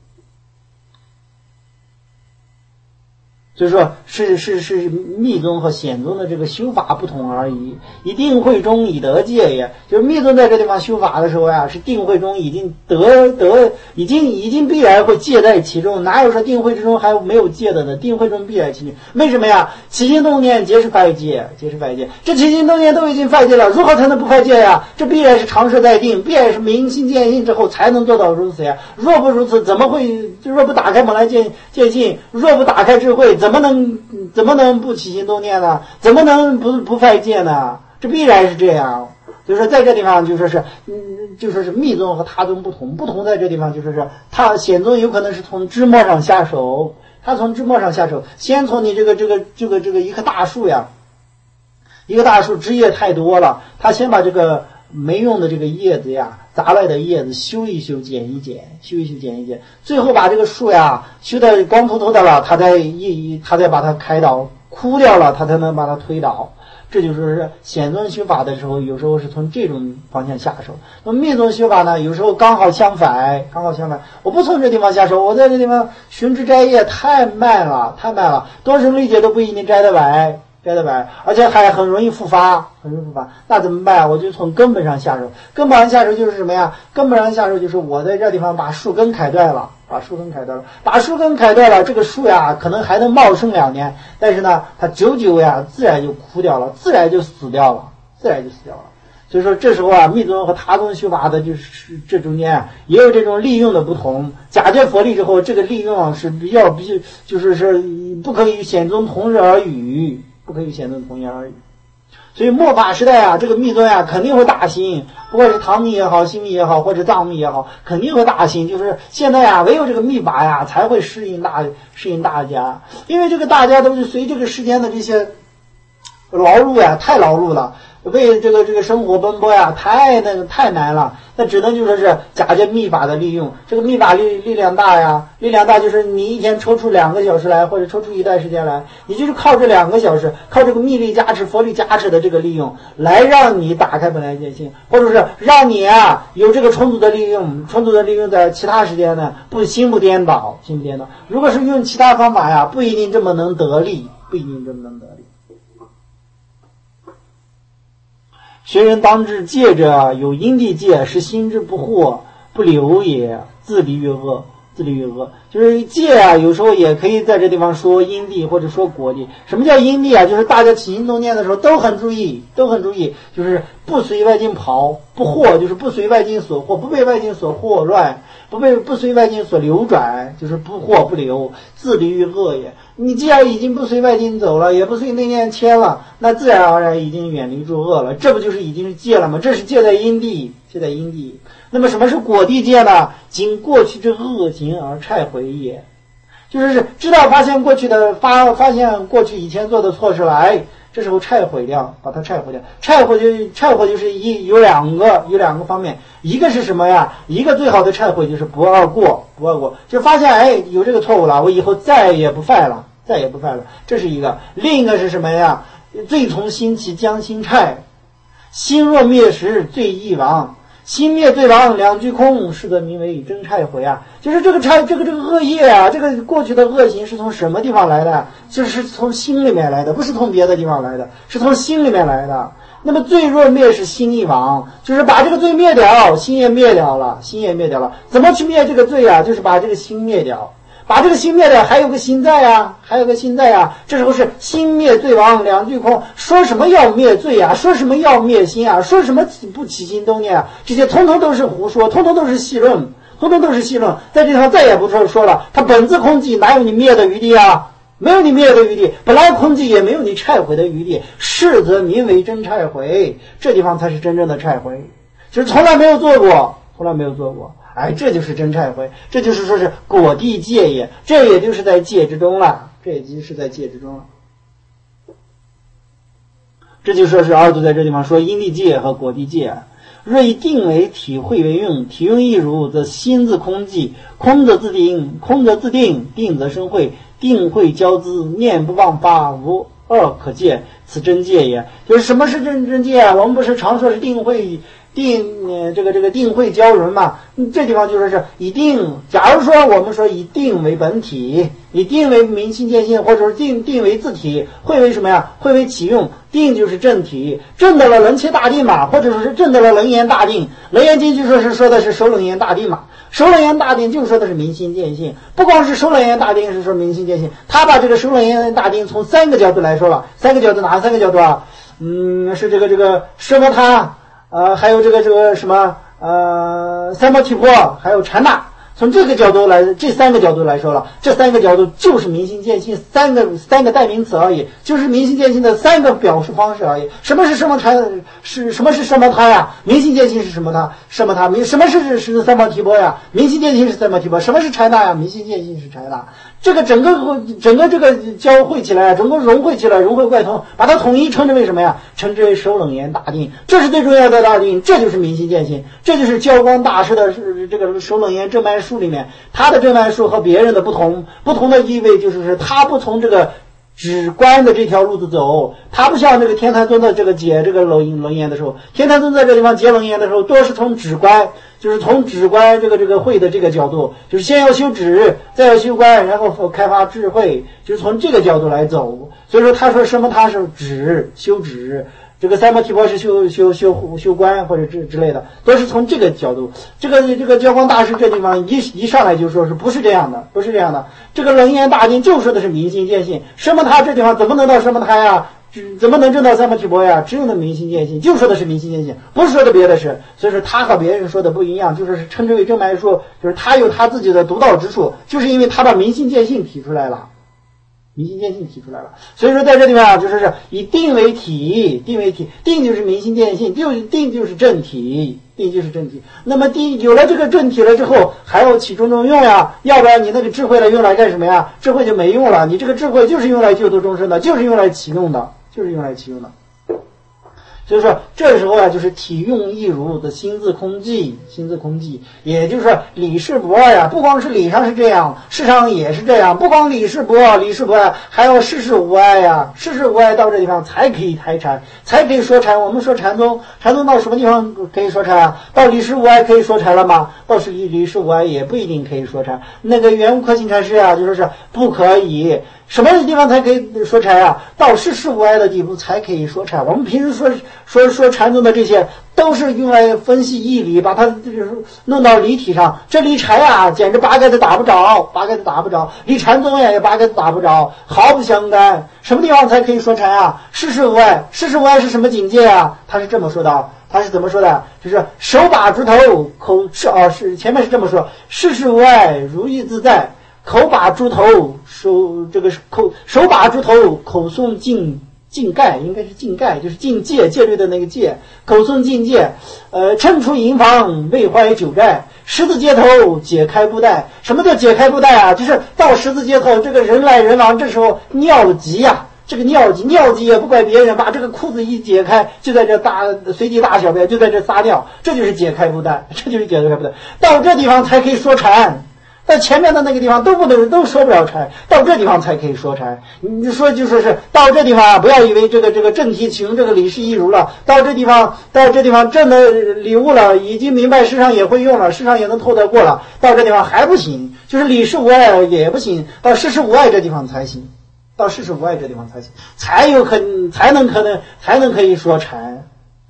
B: 所以说是密宗和显宗的这个修法不同而已。以定慧中以得戒也，就是密宗在这地方修法的时候呀，是定慧中已经已经必然会戒在其中，哪有说定慧之中还没有戒的呢？定慧中必然其中。为什么呀？起心动念皆是犯戒，这起心动念都已经犯戒了，如何才能不犯戒呀？这必然是常设在定，必然是明心见性之后才能做到如此呀。若不如此，若不打开本来见性，若不打开智慧，怎么能不起心动念呢？怎么能不犯戒呢？这必然是这样。就是说在这地方就说是密宗和他宗不同在这地方就说是他显宗有可能是从枝末上下手，先从你这个一棵大树呀，一个大树枝叶太多了，他先把这个没用的这个叶子呀，杂来的叶子修一修剪一剪，最后把这个树呀修得光秃秃的了，他再把它开倒，枯掉了，他才能把它推倒。这就是显宗修法的时候，有时候是从这种方向下手。那么密宗修法呢，有时候刚好相反。我不从这地方下手，我在这地方寻枝摘叶太慢了，多生历劫都不一定摘得完，而且还很容易复发。那怎么办？我就从根本上下手。根本上下手就是什么呀？根本上下手就是我在这地方把树根砍断了，这个树呀可能还能茂盛2年，但是呢它久呀自然就枯掉了，自然就死掉了。所以说这时候啊，密宗和他宗修法的就是这中间也有这种利用的不同。假借佛力之后，这个利用是比较就是不可以与显宗同日而语。所以末法时代啊，这个密宗啊肯定会大兴，不管是唐密也好，新密也好，或者藏密也好，肯定会大兴。就是现在啊，唯有这个密法呀才会适应大家，因为这个大家都是随这个世间的这些劳碌呀，太劳碌了，为这个生活奔波呀，太难了。那只能就说是假借密法的利用。这个密法力量大呀，就是你一天抽出2个小时来，或者抽出一段时间来，你就是靠这2个小时，靠这个密力加持、佛力加持的这个利用，来让你打开本来见性，或者是让你啊有这个充足的利用在其他时间呢，心不颠倒。如果是用其他方法呀，不一定这么能得力。学人当知戒者有因地戒，是心之不惑不留也，自离于恶。就是戒啊，有时候也可以在这地方说因地或者说果地。什么叫因地啊？就是大家起心动念的时候都很注意，就是不随外境跑，不惑就是不随外境所惑，不被外境所惑乱，不随外境所流转，就是不惑不留，自离于恶也。你既然已经不随外境走了，也不随内念牵了，那自然而然已经远离诸恶了，这不就是已经是戒了吗？这是戒在因地。那么什么是果地戒呢？经过去之恶行而忏悔也，就是知道发现过去以前做的错事了，这时候忏悔掉，把它忏悔掉。忏悔就是有两个方面，一个是什么呀？一个最好的忏悔就是不二过，就发现有这个错误了，我以后再也不犯了，这是一个。另一个是什么呀？罪从心起，将心忏，心若灭时，罪亦亡。心灭罪亡，两句空，是得名为真忏悔啊！就是这个恶业啊，这个过去的恶行是从什么地方来的？就是从心里面来的，不是从别的地方来的，是从心里面来的。那么罪若灭是心亦亡，就是把这个罪灭掉，心也灭掉了。怎么去灭这个罪啊？就是把这个心灭掉。把这个心灭掉，还有个心在啊。这时候是心灭罪亡，两句空。说什么要灭罪啊？说什么要灭心啊？说什么不起心动念啊？这些通通都是胡说，通通都是戏论。在这地方再也不说了，它本自空寂，哪有你灭的余地啊？没有你灭的余地，本来空寂也没有你忏悔的余地。是则名为真忏悔，这地方才是真正的忏悔，就是从来没有做过。这就是真忏悔，这就是说是果地戒也，这也就是在戒之中了。这就说是二度在这地方说因地戒和果地戒。若以定为体会为用，体用亦如，则心自空寂，空则自定，定则生慧， 定慧交资，念不忘发，无二可戒，此真戒也。就是什么是真戒啊？我们不是常说是定慧定慧交融嘛？这地方就说是以定。假如说我们说以定为本体，以定为明心见性，或者是定为自体，会为什么呀？会为起用。定就是正体，证得了人切大定嘛，或者说是证得了楞严大定。楞严经就说的是收楞严大定嘛，收楞严大定就说的是明心见性。不光是收楞严大定是说明心见性，他把这个收楞严大定从三个角度来说了。三个角度哪三个角度啊？是这个奢摩他。还有这个什么三摩提婆，还有禅那，从这个角度来，这三个角度来说了，这三个角度就是明心见性三个代名词而已，就是明心见性的三个表述方式而已。什么是什么禅？什么是什么他呀？明心见性是什么他？什么他？什么是三摩提婆呀？明心见性是三摩提婆。什么是禅那呀？明心见性是禅那。这个整个这个交汇起来，整个融汇起来，融会贯通，把它统一称之为什么呀？称之为收楞严大定。这是最重要的大定，这就是明心见性，这就是教光大师的这个收楞严正脉术里面，他的正脉术和别人的不同的意味就是他不从这个止观的这条路子走，他不像这个天台宗的这个解这个楞严的时候，天台宗在这地方解楞严的时候，多是从止观，就是从止观这个慧的这个角度，就是先要修止，再要修观，然后开发智慧，就是从这个角度来走。所以说他说什么他是止修止，这个三摩提婆是修观或者之类的，都是从这个角度。这个教光大师这地方一上来就说是不是这样的，不是这样的。这个楞严大定就说的是明心见性，什么他这地方怎么能到什么他呀？怎么能证到三摩提婆呀？只有那明心见性，就说的是明心见性，不是说的别的事。所以说他和别人说的不一样，就是称之为正脉术，就是他有他自己的独到之处，就是因为他把明心见性提出来了。明心见性提出来了，所以说在这地方啊，就是以定为体，定就是明心见性，定就是正体，定就是正体。那么有了这个正体了之后，还要起种种用呀，要不然你那个智慧来用来干什么呀？智慧就没用了，你这个智慧就是用来救度众生的，就是用来启用的，就是用来启用的。所以说这时候啊，就是体用一如的心自空寂，也就是说理事不二呀。不光是理上是这样，事上也是这样。不光理事不二，还要事事无碍呀。事事无碍到这地方才可以开禅，才可以说禅。我们说禅宗到什么地方可以说禅啊？到理事无碍可以说禅了吗？到是理事无碍也不一定可以说禅。那个圆悟克勤禅师啊，就说是不可以。什么地方才可以说禅啊？到事事无碍的地步才可以说禅。我们平时说禅宗的这些都是用来分析义理，把它就是弄到理体上。这理禅啊，简直八竿子打不着，理禅宗也八竿子打不着，毫不相干。什么地方才可以说禅啊？事事无碍，事事无碍是什么境界啊？他是这么说的，他是怎么说的？就是手把猪头，是前面是这么说，事事无碍，如意自在。口把猪头，手把猪头，口诵禁盖，应该是禁盖，就是禁戒，戒律的那个戒，口诵禁戒。趁出营房，未怀九寨，十字街头解开布袋。什么叫解开布袋啊？就是到十字街头，这个人来人往，这时候尿急呀。这个尿急也不怪别人，把这个裤子一解开，就在这随地大小便，就在这撒尿，这就是解开布袋，到这地方才可以说禅。在前面的那个地方都说不了禅，到这地方才可以说禅。你说就说是到这地方啊，不要以为这个正体启用这个理事一如了，到这地方证的礼物了，已经明白世上也会用了，世上也能透得过了，到这地方还不行，就是理事无碍也不行，到事事无碍这地方才行，才能可以说禅，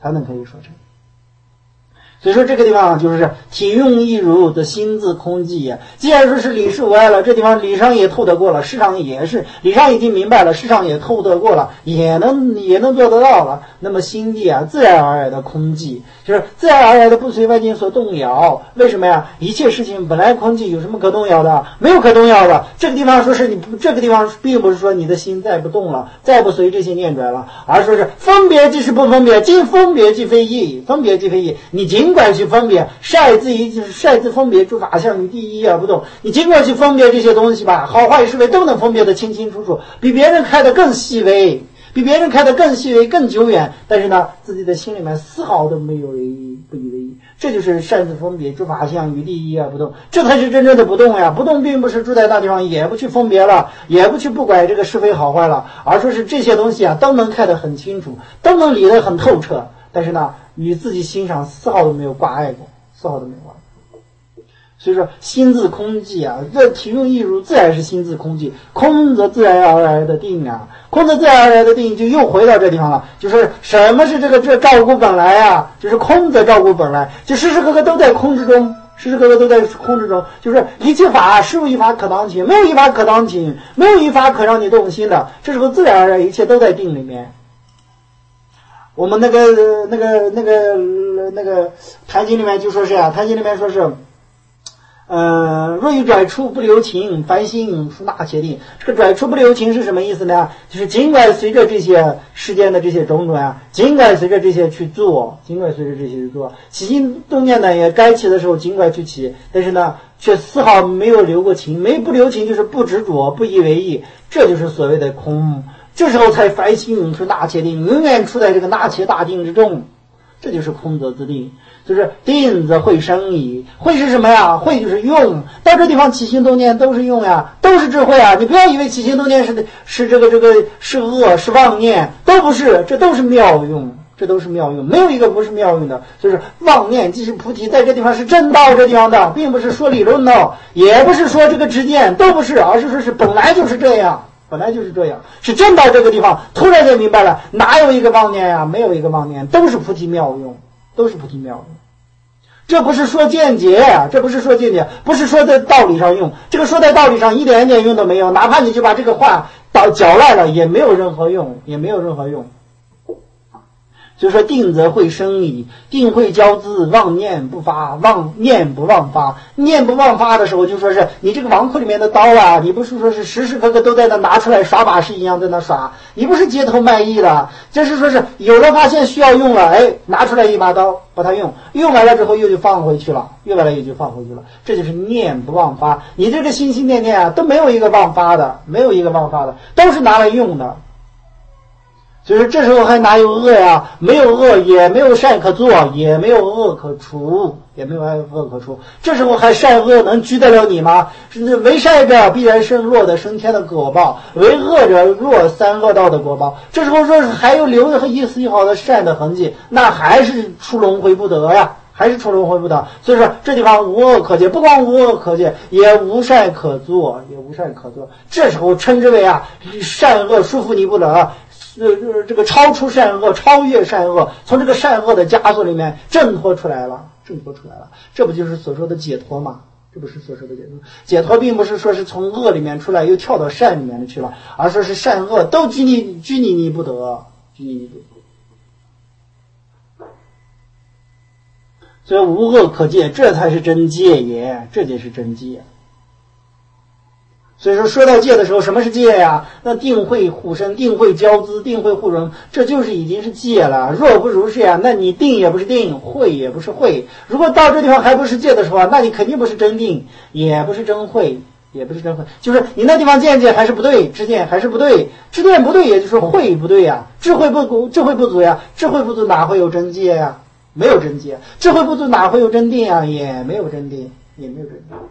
B: 所以说这个地方就是体用一如的心自空寂呀。既然说是理事无碍了，这地方理上也透得过了，事上也是理上已经明白了，事上也透得过了，也能做得到了。那么心地啊，自然而然的空寂，就是自然而然的不随外境所动摇。为什么呀？一切事情本来空寂，有什么可动摇的？没有可动摇的。这个地方说是这个地方并不是说你的心再不动了，再不随这些念转了，而说是分别即是不分别，尽分别即非义，你尽管去分别，晒自分别诸法相于第一而不动。你尽管去分别这些东西吧，好坏是非都能分别的清清楚楚，比别人开得更细微，更久远。但是呢，自己的心里面丝毫都没有不以为意。 义。这就是擅自分别，诸法相与利益而不动，这才是真正的不动呀！不动并不是住在那地方，也不去分别了，也不去不管这个是非好坏了，而说是这些东西啊都能看得很清楚，都能理得很透彻，但是呢，与自己心上丝毫都没有挂碍过，丝毫都没有挂碍。所以说心自空寂啊，这体用一如自然是心自空寂，空则自然而来的定啊，空则自然而来的定就又回到这地方了，就是什么是这照顾本来啊，就是空则照顾本来，就时时刻刻都在空之中，时时刻刻都在空之中，就是一切法实无一法可当勤，没有一法可当勤，没有一法可让你动心的，这时候自然而然一切都在定里面。我们那个坛经里面就说是啊，坛经里面说是若欲拽出不留情，凡心出纳切定。这个拽出不留情是什么意思呢？就是尽管随着这些世间的这些种种啊，尽管随着这些去做，尽管随着这些去做，起心动念呢也该起的时候尽管去起，但是呢却丝毫没有留过情，不留情就是不执着，不以为意，这就是所谓的空。这时候才凡心出纳切定，永远处在这个纳切大定之中，这就是空则自定。就是定则会生矣，会是什么呀？会就是用，到这地方起心动念都是用呀，都是智慧啊！你不要以为起心动念是这个是恶是妄念，都不是，这都是妙用，这都是妙用，没有一个不是妙用的。就是妄念即是菩提，在这地方是正道这地方的，并不是说理论的，也不是说这个执见，都不是，而是说是本来就是这样。本来就是这样，是正到这个地方，突然就明白了，哪有一个妄念呀？没有一个妄念，都是菩提妙用，都是菩提妙用。这不是说见解啊，这不是说见解，不是说在道理上用，这个说在道理上一点点用都没有，哪怕你就把这个话搅烂了，也没有任何用，也没有任何用。所以说定则会生矣，定会交织，妄念不发，妄念不妄发，念不妄发的时候，就说是你这个王库里面的刀啊，你不是说是时时刻刻都在那拿出来耍把式一样在那耍，你不是街头卖艺的，这是说是有了发现需要用了，拿出来一把刀把它用完了之后又就放回去了，用完了也就放回去了，这就是念不妄发。你这个心心念念啊，都没有一个妄发的，没有一个妄发的，都是拿来用的。所以说这时候还哪有恶呀？没有恶，也没有善可做，也没有恶可除，也没有恶可除。这时候还善恶能拘得了你吗？为善者必然生落得升天的果报，为恶者落三恶道的果报。这时候说还有留一丝一毫的善的痕迹，那还是出轮回不得呀，还是出轮回不得。所以说这地方无恶可戒，不光无恶可戒，也无善可做，也无善可做。这时候称之为啊，善恶束缚你不得。这个超出善恶，超越善恶，从这个善恶的枷锁里面挣脱出来了，这不就是所说的解脱吗？这不是所说的解脱。解脱并不是说是从恶里面出来又跳到善里面去了，而说是善恶都拘泥不得，拘泥不得。所以无恶可戒，这才是真戒也，这就是真戒。所以说到戒的时候，什么是戒呀？那定慧护身，定慧交织，定慧护人，这就是已经是戒了。若不如是呀，那你定也不是定，慧也不是慧。如果到这地方还不是戒的时候啊，那你肯定不是真定，也不是真慧，也不是真慧。就是你那地方见解还是不对，知见还是不对，知见不对，也就是慧不对呀，智慧不足呀，智慧不足哪会有真戒呀？没有真戒。智慧不足哪会有真定啊？也没有真定，也没有真定。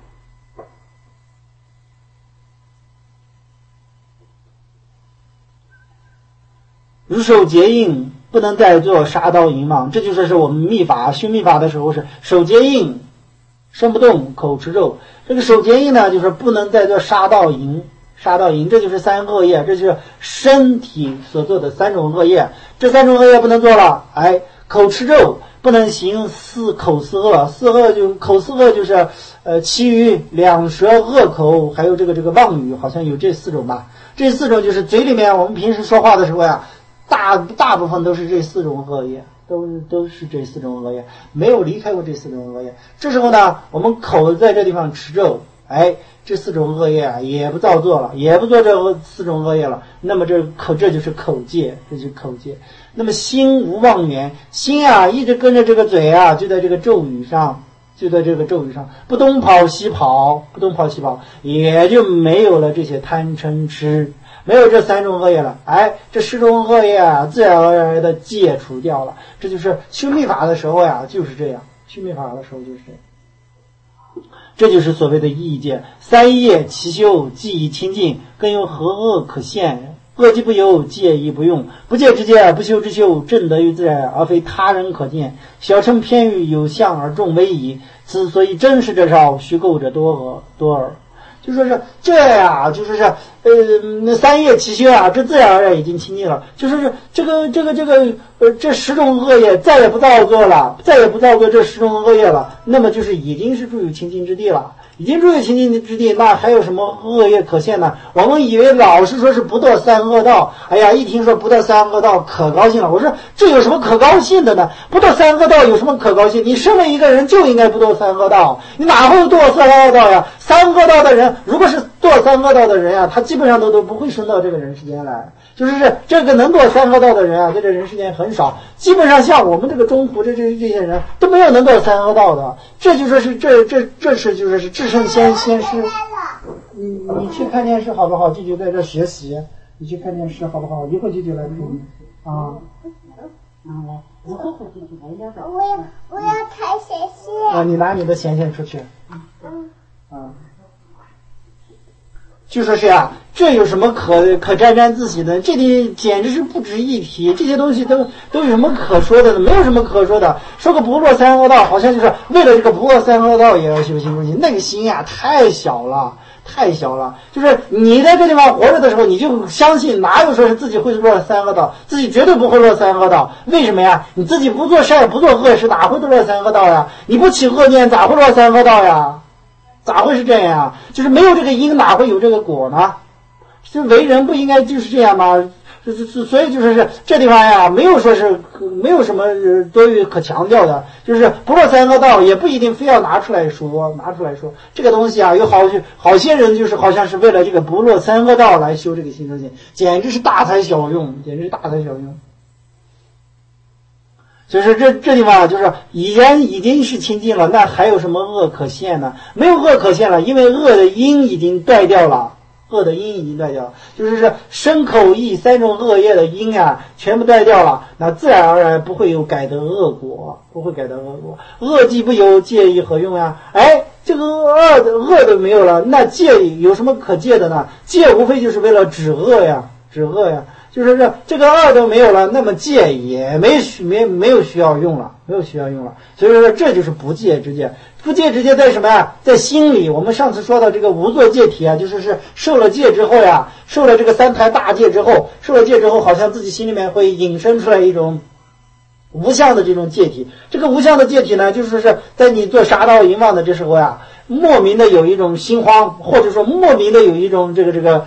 B: 如手结印，不能再做杀刀淫妄，这就说是我们密法修密法的时候是手结印，身不动，口持咒。这个手结印呢，就是不能再做杀刀淫，这就是三恶业，这就是身体所做的三种恶业，这三种恶业不能做了。口持咒不能行口四恶，口四恶就是其余两舌恶口，还有这个妄语，好像有这四种吧。这四种就是嘴里面我们平时说话的时候呀，大部分都是这四种恶业，都是这四种恶业，没有离开过这四种恶业。这时候呢，我们口在这地方持咒，这四种恶业啊也不造作了，也不做这四种恶业了。那么这就是口戒，这就是口戒。那么心无妄言，心啊一直跟着这个嘴啊，就在这个咒语上，不东跑西跑，也就没有了这些贪嗔痴。没有这三种恶业了，这十种恶业啊，自然而然的戒除掉了。这就是修密法的时候呀，就是这样。 去灭法的时候就是这样。这就是所谓的意界。三业其修，既已清净，更有何恶可现？恶既不有，戒亦不用。不戒之戒，不修之修，正得于自然，而非他人可见。小乘偏于有相而众为矣。此所以真实者少，虚构者多耳。就说是这呀，就是三业其修啊，这自然而然已经清净了。就是这10种恶业再也不造作了，再也不造作这10种恶业了，那么就是已经是住于清净之地了。已经住于清净之地，那还有什么恶业可现呢？我们以为老是说是不堕三恶道，哎呀，一听说不堕三恶道可高兴了。我说这有什么可高兴的呢？不堕三恶道有什么可高兴？你身为一个人就应该不堕三恶道，你哪会堕三恶道呀？三恶道的人，如果是堕三恶道的人呀，他基本上都不会升到这个人世间来。就是这个能堕三恶道的人啊，在这人世间很少，基本上像我们这个中途这些人都没有能堕三恶道的。这就说是这是就说是至圣先师。你去看电视好不好？继续在这学习。你去看电视好不好？一会儿继续来听啊。来，一会儿继续来聊。
C: 我要看显现。
B: 啊，你拿你的显现出去。就说是啊，这有什么可沾沾自喜的？这里简直是不值一提。这些东西都有什么可说的呢？没有什么可说的。说个不落三恶道，好像就是为了这个不落三恶道也要修心中心，那个心呀太小了。就是你在这地方活着的时候，你就相信哪有说是自己会落三恶道，自己绝对不会落三恶道。为什么呀？你自己不做善不做恶事，哪会落三恶道呀？你不起恶念，咋会落三恶道呀？咋会是这样啊？就是没有这个因，哪会有这个果呢？这为人不应该就是这样吗？所以就是这地方呀，没有什么多余可强调的，就是不落三恶道，也不一定非要拿出来说这个东西啊，有好些人就是好像是为了这个不落三恶道来修这个心中心，简直是大材小用。就是这地方就是已经是清净了，那还有什么恶可现呢？没有恶可现了，因为恶的因已经断掉了。就是身口意3种恶业的因啊，全部断掉了，那自然而然不会有改得恶果，恶既不有，戒亦何用呀？哎，这个恶都没有了，那戒有什么可戒的呢？戒无非就是为了止恶呀。就是这个恶都没有了，那么戒也没有需要用了。所以说这就是不戒之戒。不戒之戒在什么呀？在心里。我们上次说到这个无作戒体啊，就是受了戒之后呀，受了这个3台大戒之后，好像自己心里面会引申出来一种无相的这种戒体。这个无相的戒体呢，就是在你做杀盗淫妄的这时候呀，莫名的有一种心慌，或者说莫名的有一种这个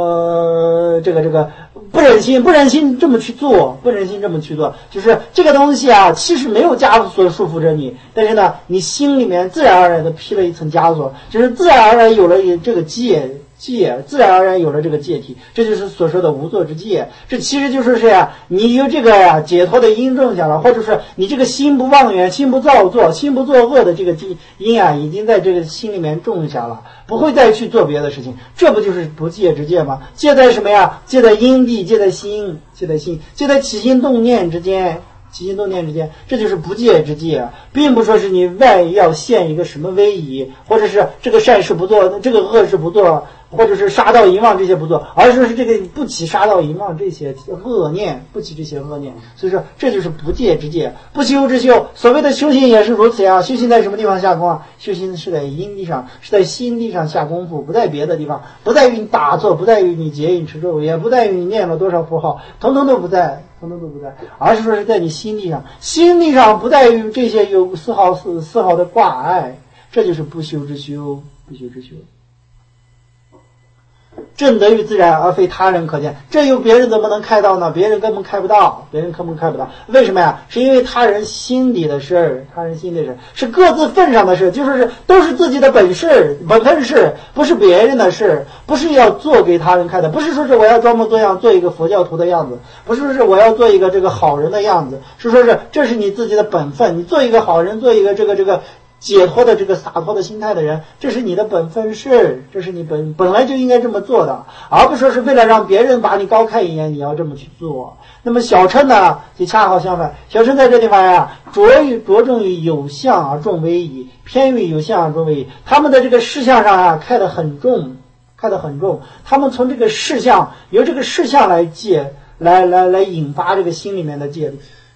B: 不忍心这么去做，就是这个东西啊，其实没有枷锁束缚着你，但是呢，你心里面自然而然的披了一层枷锁，就是自然而然有了这个戒，自然而然有了这个戒体，这就是所说的无作之戒。这其实就是你有这个解脱的因种下了，或者是你这个心不妄缘、心不造作、心不作恶的这个因啊，已经在这个心里面种下了，不会再去做别的事情。这不就是不戒之戒吗？戒在什么呀？戒在因地，戒在心，戒在起心动念之间，这就是不戒之戒，并不说是你外要现一个什么威仪，或者是这个善事不做，这个恶事不做，或者是杀盗淫妄这些不做，而是这个不起杀盗淫妄这些恶念，所以说这就是不戒之戒。不修之修，所谓的修行也是如此呀。修行在什么地方下功啊？修行是在因地上，是在心地上下功夫，不在别的地方，不在于你打坐，不在于你结印持咒，也不在于你念了多少符号，统统都不在，而是说是在你心地上不在于这些有丝毫的挂碍，这就是不修之修。正得于自然，而非他人可见。这有别人怎么能开到呢？别人根本开不到。为什么呀？是因为他人心底的事是各自份上的事，就是都是自己的本分事，不是别人的事，不是要做给他人看的，不是说是我要装模作样做一个佛教徒的样子，不是说是我要做一个这个好人的样子，是说是这是你自己的本分，你做一个好人，做一个这个解脱的这个洒脱的心态的人，这是你的本分事，这是你本来就应该这么做的，而不说是为了让别人把你高看一眼，你要这么去做。那么小乘呢，就恰好相反，小乘在这地方呀，着重于有相而重为仪，偏于有相而重为仪。他们的这个事项上啊，开得很重。他们从这个事项，由这个事项来戒，来引发这个心里面的戒律。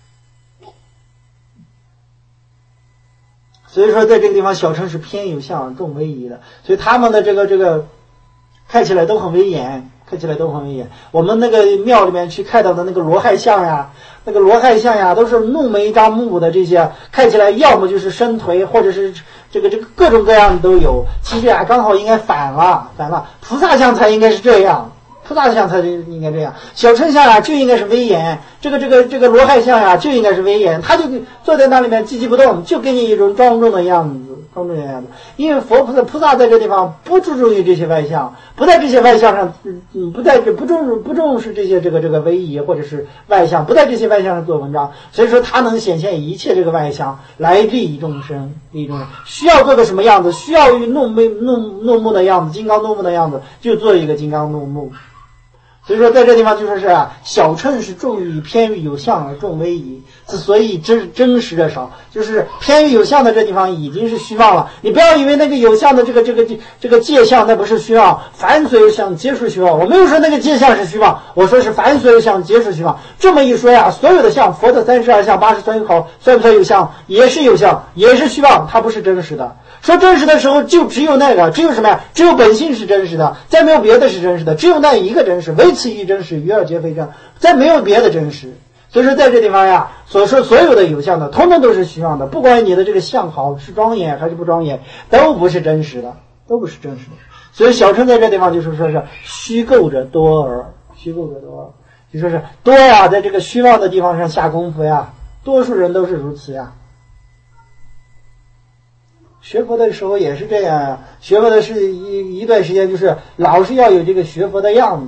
B: 所以说，在这个地方，小乘是偏有相重为仪的，所以他们的这个看起来都很威严，我们那个庙里面去看到的那个罗汉像呀，都是怒眉张目的，这些看起来要么就是伸腿，或者是这个各种各样的都有。其实啊，刚好应该反了。菩萨像才应该是这样，小乘像啊就应该是威严，这个罗汉像呀就应该是威严，他就坐在那里面寂不动，就给你一种庄重的样子。因为菩萨在这地方不注重于这些外相，不在这些外相上，不重视这些这个威仪或者是外相，不在这些外相上做文章，所以说他能显现一切这个外相来利益众生。需要做个什么样子，需要于怒目的样子，金刚怒目的样子，就做一个金刚怒目。所以说，在这地方就说是小乘是偏于有相而重为仪，所以真实的少，就是偏于有相的这地方已经是虚妄了。你不要以为那个有相的这个界相那不是虚妄，凡所有相皆是虚妄。我没有说那个界相是虚妄，我说是凡所有相皆是虚妄。这么一说呀，所有的相，佛的32相、80算好，算不算有相？也是有相，也是虚妄，它不是真实的。说真实的时候，就只有那个，只有什么呀？只有本性是真实的，再没有别的是真实的，只有那一个真实，唯此一真实，余二皆非真，再没有别的真实。所以说，在这地方呀，所说所有的有相的，通通都是虚妄的，不管你的这个相好是庄严还是不庄严，都不是真实的。所以小乘在这地方就是说是虚构者多而，就说是多呀，在这个虚妄的地方上下功夫呀，多数人都是如此呀。学佛的时候也是这样呀，学佛的是一段时间，就是老是要有这个学佛的样子，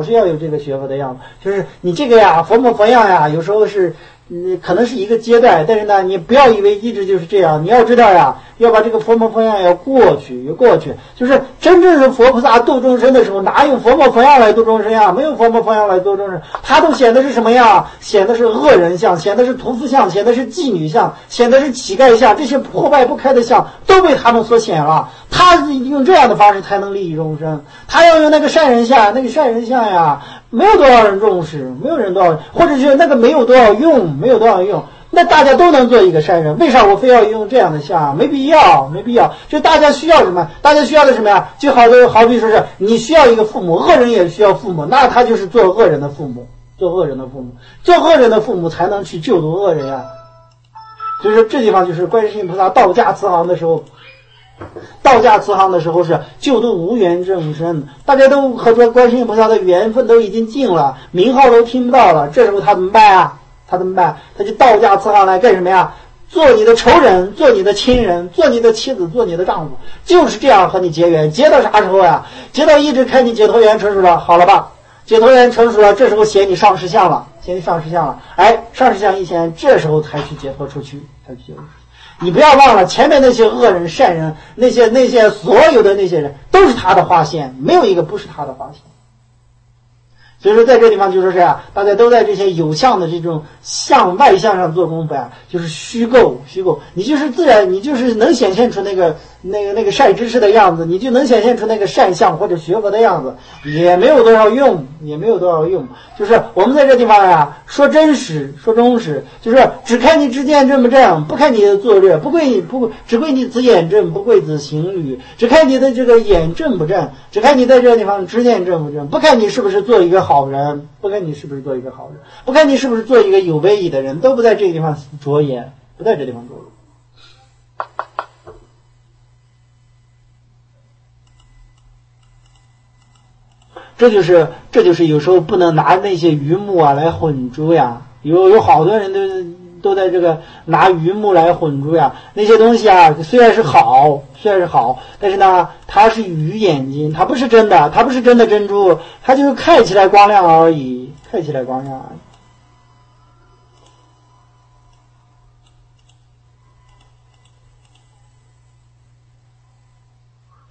B: 就是你这个呀，佛模佛样呀，有时候是可能是一个阶段，但是呢，你不要以为一直就是这样，你要知道呀，要把这个佛模佛样要过去，就是真正是佛菩萨度众生的时候，哪有佛模佛样来度众生呀？没有佛模佛样来度众生，他都显的是什么呀？显的是恶人相，显的是屠夫相，显的是妓女相，显的是乞丐相，这些破败不开的相都被他们所显了。他用这样的方式才能利益众生，他要用那个善人相，呀，没有多少人重视，或者是那个没有多少用，那大家都能做一个善人，为啥我非要用这样的相？没必要。就大家需要什么？大家需要的什么呀？就好比说是你需要一个父母，恶人也需要父母，那他就是做恶人的父母，做恶人的父母才能去救度恶人呀。所以说这地方就是观世音菩萨道驾慈航的时候是救度无缘众生，大家都和观世音菩萨的缘分都已经尽了，名号都听不到了，这时候他怎么办啊？他就道驾慈航来干什么呀？做你的仇人，做你的亲人，做你的妻子，做你的丈夫，就是这样和你结缘。结到啥时候呀？结到一直看你解脱缘成熟了，好了吧？解脱缘成熟了，这时候显你上实相了，上实相一显，这时候才去解脱出去，你不要忘了，前面那些恶人、善人，那些所有的那些人，都是他的化现，没有一个不是他的化现。所以说，在这地方就说是大家都在这些有相的这种外相上做功夫呀，就是虚构，你就是自然，你就是能显现出那个善知识的样子，你就能显现出那个善相或者学佛的样子，也没有多少用。就是我们在这地方呀，说真实，说忠实，就是只看你知见正不正，不看你的作略，只归你子眼正，不归子行履，只看你的这个眼正不正，只看你在这个地方知见正不正，不看你是不是做一个好人，不看你是不是做一个有威仪的人，都不在这个地方着眼，这就是有时候不能拿那些榆木来混珠呀，有好多人都在这个拿榆木来混珠呀，那些东西啊虽然是好，但是呢它是鱼眼睛，它不是真的珍珠，它就是看起来光亮而已。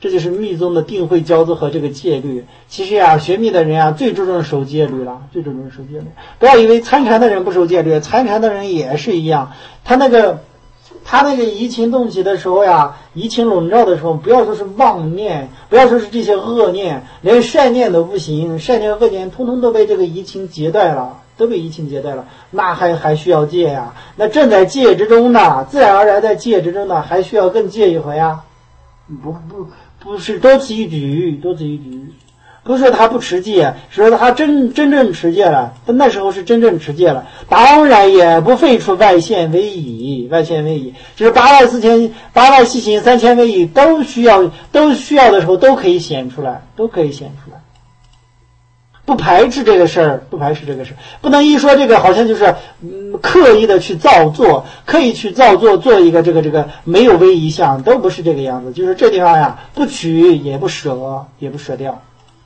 B: 这就是密宗的定慧交作和这个戒律。其实呀，学密的人呀，最注重守戒律了，最注重守戒律。不要以为参禅的人不守戒律，参禅的人也是一样。他那个移情动起的时候呀，移情笼罩的时候，不要说是妄念，不要说是这些恶念，连善念都不行，善念恶念通通都被这个移情截断了。都被移情截断了，那还需要戒呀？那正在戒之中呢，自然而然在戒之中呢，还需要更戒一回呀？不是多此一举，不是说他不持戒，是说他真正持戒了。但那时候是真正持戒了，当然也不废除外现为已，就是8万细行3000为已，都需要的时候都可以显出来。不排斥这个事儿，不能一说这个好像就是刻意的去造作，做一个这个没有为一相，都不是这个样子。就是这地方呀，不取也不舍掉。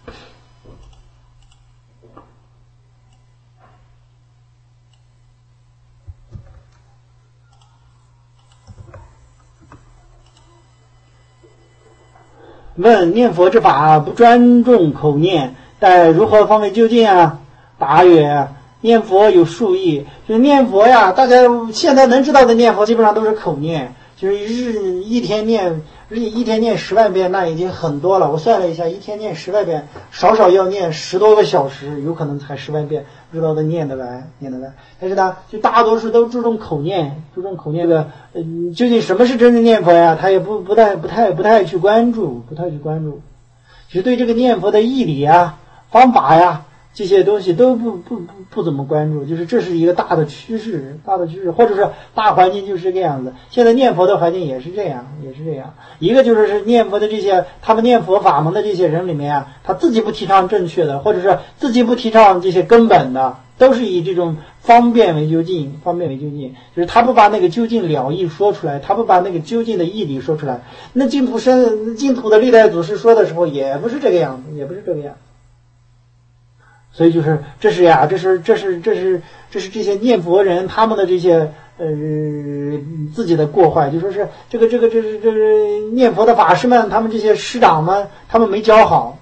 B: 问念佛之法不专重口念，但如何方为究竟啊？答曰：念佛有数义，就是念佛呀，大家现在能知道的念佛基本上都是口念，就是一天念10万遍，那已经很多了。我算了一下，一天念10万遍，少要念10多个小时，有可能才10万遍，不知道的念得完。但是呢，就大多数都注重口念的，究竟什么是真正念佛呀？他也不太去关注。其实对这个念佛的义理呀、方法呀，这些东西都不怎么关注，就是这是一个大的趋势，或者是大环境就是这个样子。现在念佛的环境也是这样。一个就是念佛的这些，他们念佛法门的这些人里面啊，他自己不提倡正确的，或者是自己不提倡这些根本的，都是以这种方便为究竟，就是他不把那个究竟了义说出来，他不把那个究竟的义理说出来。那净土的历代祖师说的时候也不是这个样子。所以就是这是这些念佛人他们的这些自己的过坏，就说是这念佛的法师们，他们这些师长们，他们没教好。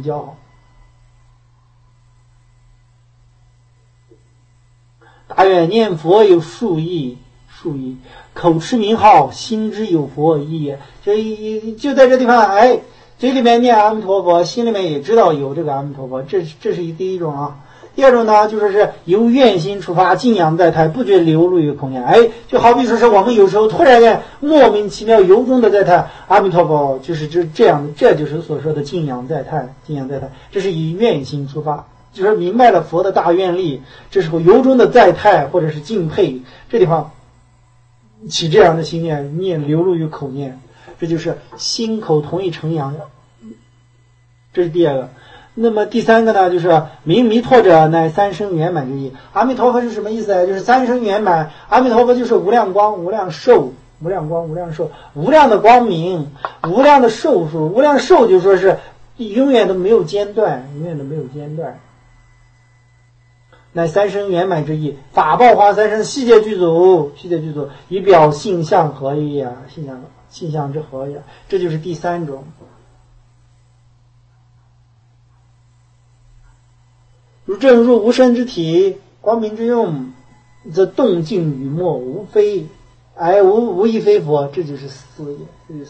B: 答曰：念佛有数义，口持名号，心之有佛义也。就在这地方，嘴里面念阿弥陀佛，心里面也知道有这个阿弥陀佛，这是第一种啊。第二种呢，就是由愿心出发，敬仰在胎，不觉流露于口念。就好比说是我们有时候突然间莫名其妙由衷的在胎阿弥陀佛，就是这样，这就是所说的敬仰在胎，这是以愿心出发，就是明白了佛的大愿力，这时候由衷的在胎或者是敬佩，这地方起这样的心念流露于口念，这就是心口同一承扬，这是第二个。那么第三个呢，就是名弥陀者乃三生圆满之意。阿弥陀佛是什么意思呢？就是三生圆满。阿弥陀佛就是无量光、无量寿、无量的光明、无量的寿数。无量寿就说是永远都没有间断。乃三生圆满之意，法报化三生，悉皆具足，以表性相合一啊，性相之合一啊，这就是第三种。如正入无生之体，光明之用，则动静语默无非，无亦非佛，这就是四也。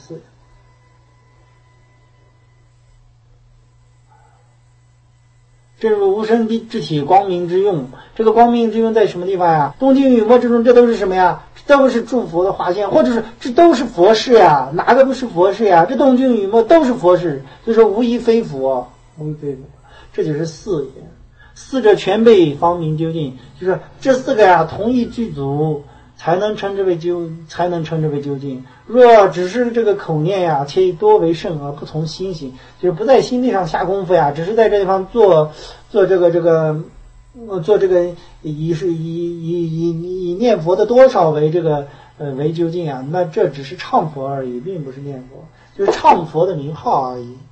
B: 正入无生之体，光明之用，这个光明之用在什么地方呀？动静语默之中，这都是什么呀？这都是诸佛的化现，或者是这都是佛事呀？哪个不是佛事呀？这动静语默都是佛事，所以说无亦非佛，这就是四也。四者全备，方明究竟，就是这四个呀，同一具足，才能称之为究竟。若只是这个口念呀，且以多为甚而不从心行，就是不在心地上下功夫呀，只是在这地方做这个以念佛的多少为为究竟啊，那这只是唱佛而已，并不是念佛，就是唱佛的名号而已。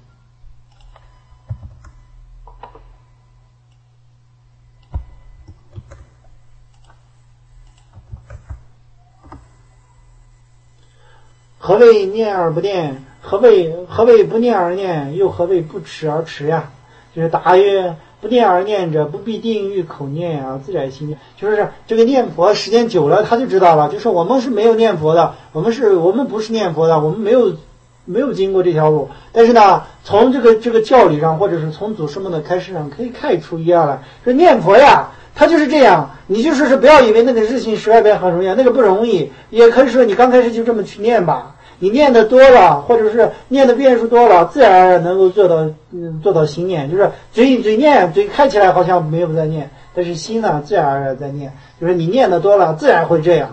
B: 何谓念而不念？ 何谓不念而念，又何谓不持而持呀？就是答曰：不念而念者，不必定欲口念啊，自然心念。就是这个念佛时间久了，他就知道了。就是我们是没有念佛的，我们不是念佛的，我们没有经过这条路。但是呢，从这个教理上，或者是从祖师们的开示上，可以看出一样来。说念佛呀，它就是这样。你就说是不要以为那个日行12遍很容易，那个不容易。也可以说你刚开始就这么去念吧。你念的多了，或者是念的遍数多了，自然而然能够做到心念，就是嘴念，嘴开起来好像没有在念，但是心呢自然而然在念，就是你念的多了，自然会这样。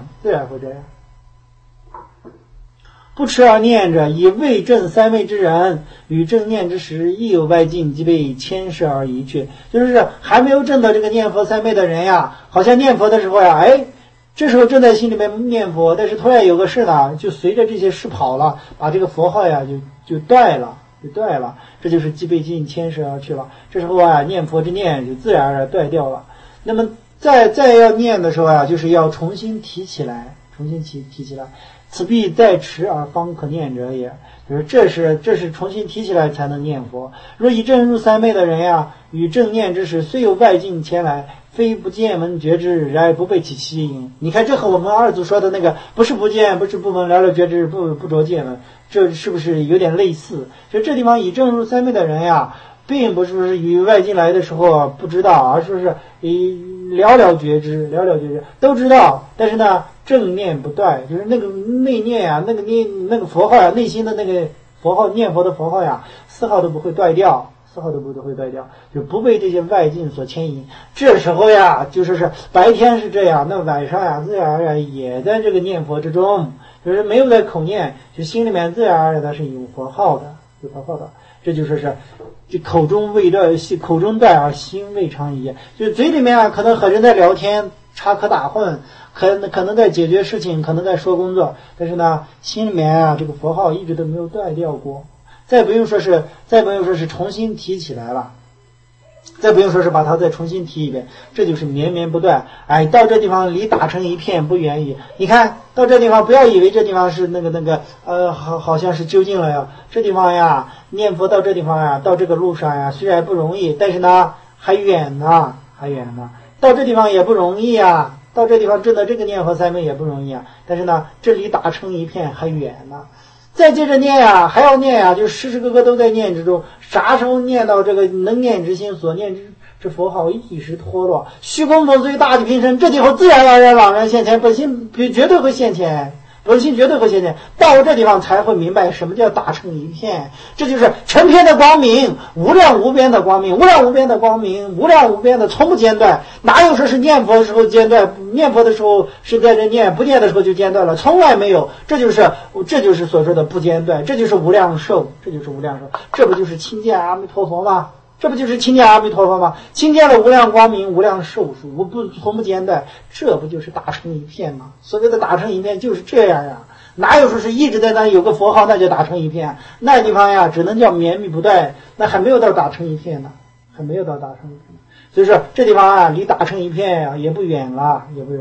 B: 不持而念者，以未正三昧之人，与正念之时，亦有外境，即被牵涉而移去。就是还没有证到这个念佛三昧的人呀，好像念佛的时候呀，这时候正在心里面念佛，但是突然有个事呢，就随着这些事跑了，把这个佛号呀就断了，这就是即被境牵涉而去了。这时候啊，念佛之念就自然而然断掉了。那么再要念的时候啊，就是要重新提起来，此必再持而方可念者也。就是这是重新提起来才能念佛。若以正入三昧的人呀，与正念之时，虽有外境前来，非不见闻觉知，然而不被其吸引。你看，这和我们二祖说的那个不是不见，不是不闻，了了觉知，不着见闻，这是不是有点类似？就这地方以正入三昧的人呀，并不是与外境来的时候不知道，而是了了觉知都知道，但是呢，正念不断，就是那个内念啊，那个佛号啊，内心的那个佛号，念佛的佛号呀，丝毫都不会断掉，就不被这些外境所牵引。这时候呀，就是白天是这样，那晚上呀，自然而然也在这个念佛之中，就是没有在口念，就心里面自然而然的是有佛号的。这就说是这口中断而心未常一，就嘴里面啊可能和人在聊天，插科打诨，可能在解决事情，可能在说工作，但是呢，心里面啊这个佛号一直都没有断掉过。再不用说是重新提起来了，再不用说是把它再重新提一遍，这就是绵绵不断。到这地方离打成一片不远矣。你看到这地方，不要以为这地方是好像是究竟了呀。这地方呀，念佛到这地方呀，到这个路上呀，虽然不容易，但是呢还远呢。到这地方也不容易啊，到这地方真的这个念佛三昧也不容易啊。但是呢，这离打成一片还远呢。再接着念呀，还要念呀，就时时刻刻都在念之中。啥时候念到这个能念之心所念之佛号一时脱落，虚空否随大体平生，这地方自然而然朗然现前，本心绝对会现前。到这地方才会明白什么叫打成一片，这就是成片的光明，无量无边的光明，无量无边的从不间断。哪有说是念佛的时候间断，念佛的时候是在这念，不念的时候就间断了，从来没有。这就是所说的不间断，这就是无量寿，这不就是亲见阿弥陀佛吗？亲见了无量光明，无量寿数，从不间断，这不就是打成一片吗？所谓的打成一片就是这样呀，哪有说是一直在那有个佛号那就打成一片？那地方呀，只能叫绵密不断，那还没有到打成一片呢，所以说这地方啊，离打成一片呀也不远了。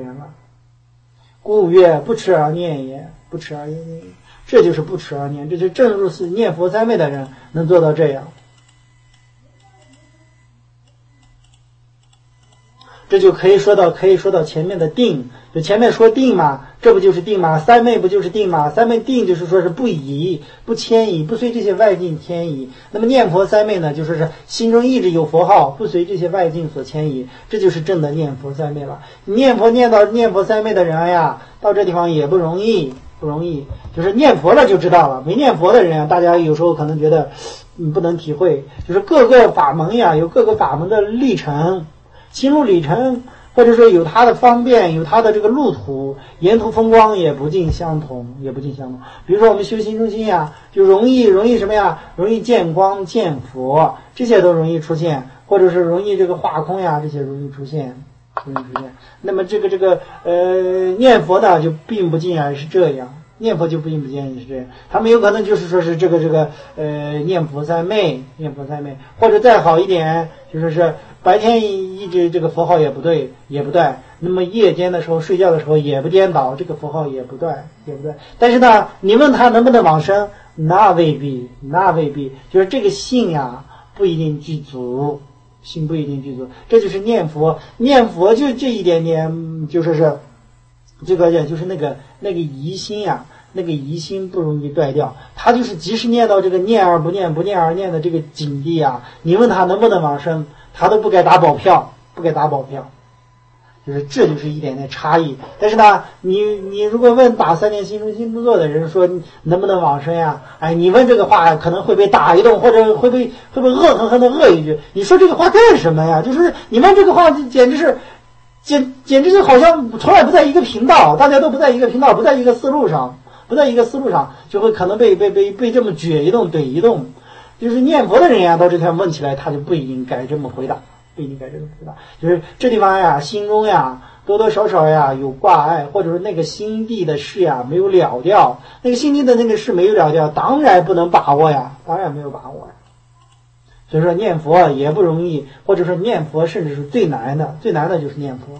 B: 故曰不持而念也，这就是不持而念，这就正入寺念佛三昧的人能做到这样。这就可以说到前面的定，就前面说定嘛，这不就是定吗？三昧不就是定吗？三昧定就是说是不移、不牵移，不随这些外境牵移。那么念佛三昧呢，就是是心中一直有佛号，不随这些外境所牵移，这就是正的念佛三昧了。念佛三昧的人呀，到这地方也不容易，就是念佛了就知道了。没念佛的人啊，大家有时候可能觉得不能体会，就是各个法门呀，有各个法门的历程。心路里程，或者说有它的方便，有它的这个路途，沿途风光也不尽相同。比如说我们修心中心呀，就容易什么呀？容易见光见佛，这些都容易出现，或者是容易这个化空呀，这些容易出现。那么这个念佛呢，就并不尽然是这样。 念佛就不见是这样，他们有可能就是说是这个念佛三昧，或者再好一点，就说是白天一直这个佛号也不对，那么夜间的时候睡觉的时候也不颠倒，这个佛号也不对。但是呢，你问他能不能往生，那未必，就是这个信呀不一定具足，这就是念佛就这一点点，就说是这个就是那个疑心呀。那个疑心不容易断掉，他就是即使念到这个念而不念，不念而念的这个境地啊，你问他能不能往生，他都不该打保票，就是这就是一点点差异。但是呢，你如果问打3年心中心不做的人说能不能往生呀？哎，你问这个话可能会被打一顿，或者会被恶狠狠的恶一句。你说这个话干什么呀？就是你问这个话简直就好像从来不在一个频道，大家都不在一个频道，不在一个思路上，就会可能被这么撅一动怼一动。就是念佛的人呀，到这天问起来，他就不一定该这么回答，就是这地方呀，心中呀多多少少呀有挂碍，或者说那个心地的事呀没有了掉，那个心地的那个事没有了掉，当然不能把握呀，当然没有把握呀。所以说念佛也不容易，或者说念佛甚至是最难的就是念佛。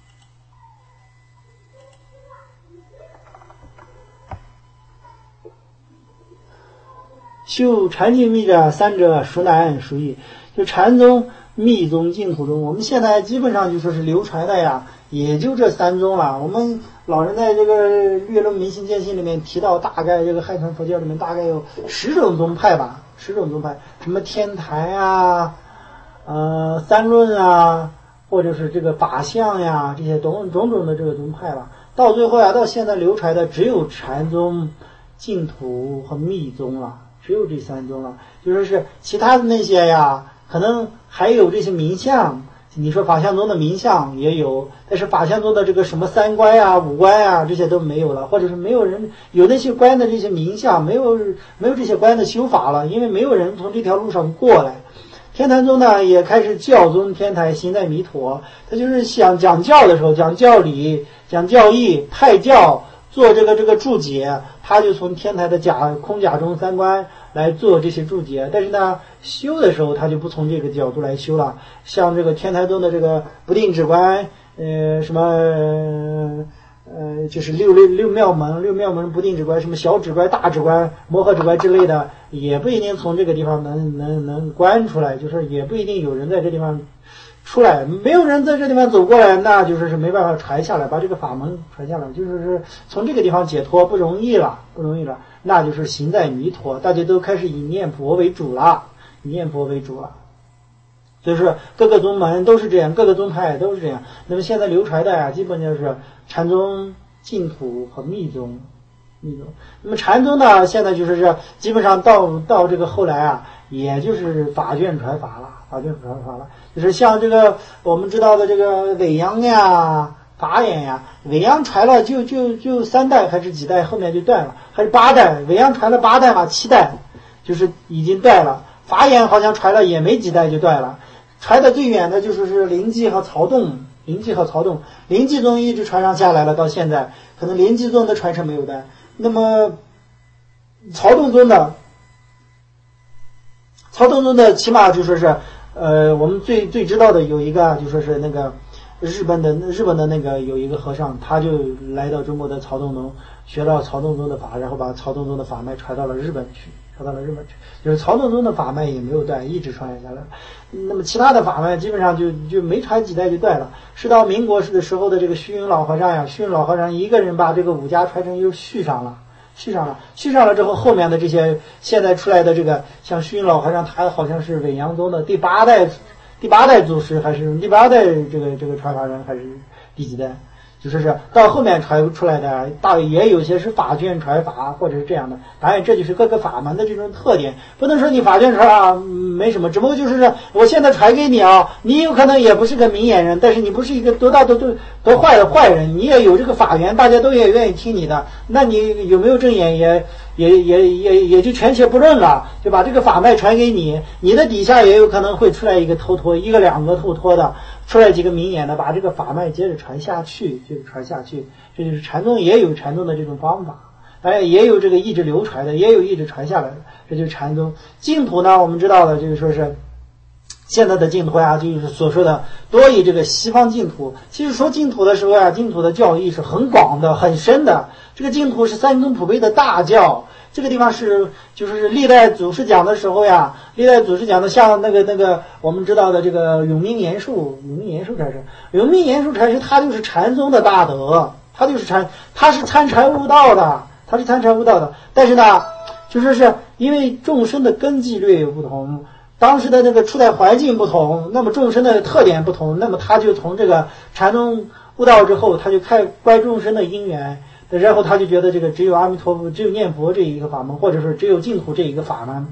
B: 修禅净密者三者孰难孰易？就禅宗、密宗、净土宗，我们现在基本上就说是流传的呀，也就这3宗了。我们老人在这个《略论明心见性》里面提到，大概这个汉传佛教里面大概有10种宗派吧，10种宗派，什么天台啊、三论啊，或者是这个法相呀，这些种种的这个宗派吧。到最后呀，到现在流传的只有禅宗、净土和密宗了。只有这3宗了，就说是其他的那些呀，可能还有这些名相。你说法相宗的名相也有，但是法相宗的这个什么3观呀、5观呀，这些都没有了，或者是没有人有那些观的这些名相，没有这些观的修法了，因为没有人从这条路上过来。天台宗呢也开始教宗天台行在弥陀，他就是想讲教的时候，讲教理、讲教义、太教。做这个注解，他就从天台的空假中3观来做这些注解，但是呢，修的时候他就不从这个角度来修了。像这个天台宗的这个不定止观，就是六妙门不定止观，什么小止观、大止观、摩诃止观之类的，也不一定从这个地方能观出来，就是也不一定有人在这地方出来，没有人在这地方走过来，那就是没办法传下来，把这个法门传下来，就是从这个地方解脱不容易了，那就是行在弥陀，大家都开始以念佛为主了。所以说各个宗门都是这样，各个宗派都是这样。那么现在流传的呀，基本就是禅宗、净土和密宗。那么禅宗呢，现在就是基本上到这个后来啊，也就是法卷传法了。就是像这个我们知道的这个尾阳呀、法眼呀，尾阳传了就3代还是几代，后面就断了，还是8代，尾阳传了8代嘛，7代就是已经断了。法眼好像传了也没几代就断了，传的最远的就是临济和曹洞，临济宗一直传上下来了，到现在可能临济宗的传承没有断。那么曹洞宗的起码就说是我们最知道的有一个，就说是那个日本的那个有一个和尚，他就来到中国的曹洞宗，学到曹洞宗的法，然后把曹洞宗的法脉传到了日本去，就是曹洞宗的法脉也没有断，一直传下来。那么其他的法脉基本上就没传几代就断了。是到民国的时候的这个虚云老和尚一个人把这个5家传承又续上了之后，后面的这些现在出来的这个像虚云老和尚，他好像是尾阳宗的第八代祖师，还是第8代这个传法人，还是第几代？就是到后面传出来的，大也有些是法卷传法，或者是这样的。当然，这就是各个法门的这种特点，不能说你法卷传没什么，只不过就是我现在传给你啊，你有可能也不是个明眼人，但是你不是一个多坏的坏人，你也有这个法缘，大家都也愿意听你的，那你有没有正眼也就全且不论了，就把这个法脉传给你，你的底下也有可能会出来一个头陀，一个2个头陀的，出来几个明眼的，把这个法脉接着传下去，这就是禅宗也有禅宗的这种方法。 也有这个一直流传的，也有一直传下来的，这就是禅宗。净土呢，我们知道的就是说是现在的净土呀，就是所说的多以这个西方净土。其实说净土的时候呀，净土的教义是很广的、很深的。这个净土是三宗普被的大教。这个地方就是历代祖师讲的时候呀，历代祖师讲的像那个我们知道的这个永明延寿禅师，他就是禅宗的大德，他是参禅悟道的，但是呢，就说是因为众生的根基略有不同，当时的那个处在环境不同，那么众生的特点不同，那么他就从这个禅宗悟道之后，他就观众生的因缘。然后他就觉得这个只有阿弥陀佛，只有念佛这一个法门，或者说只有净土这一个法门，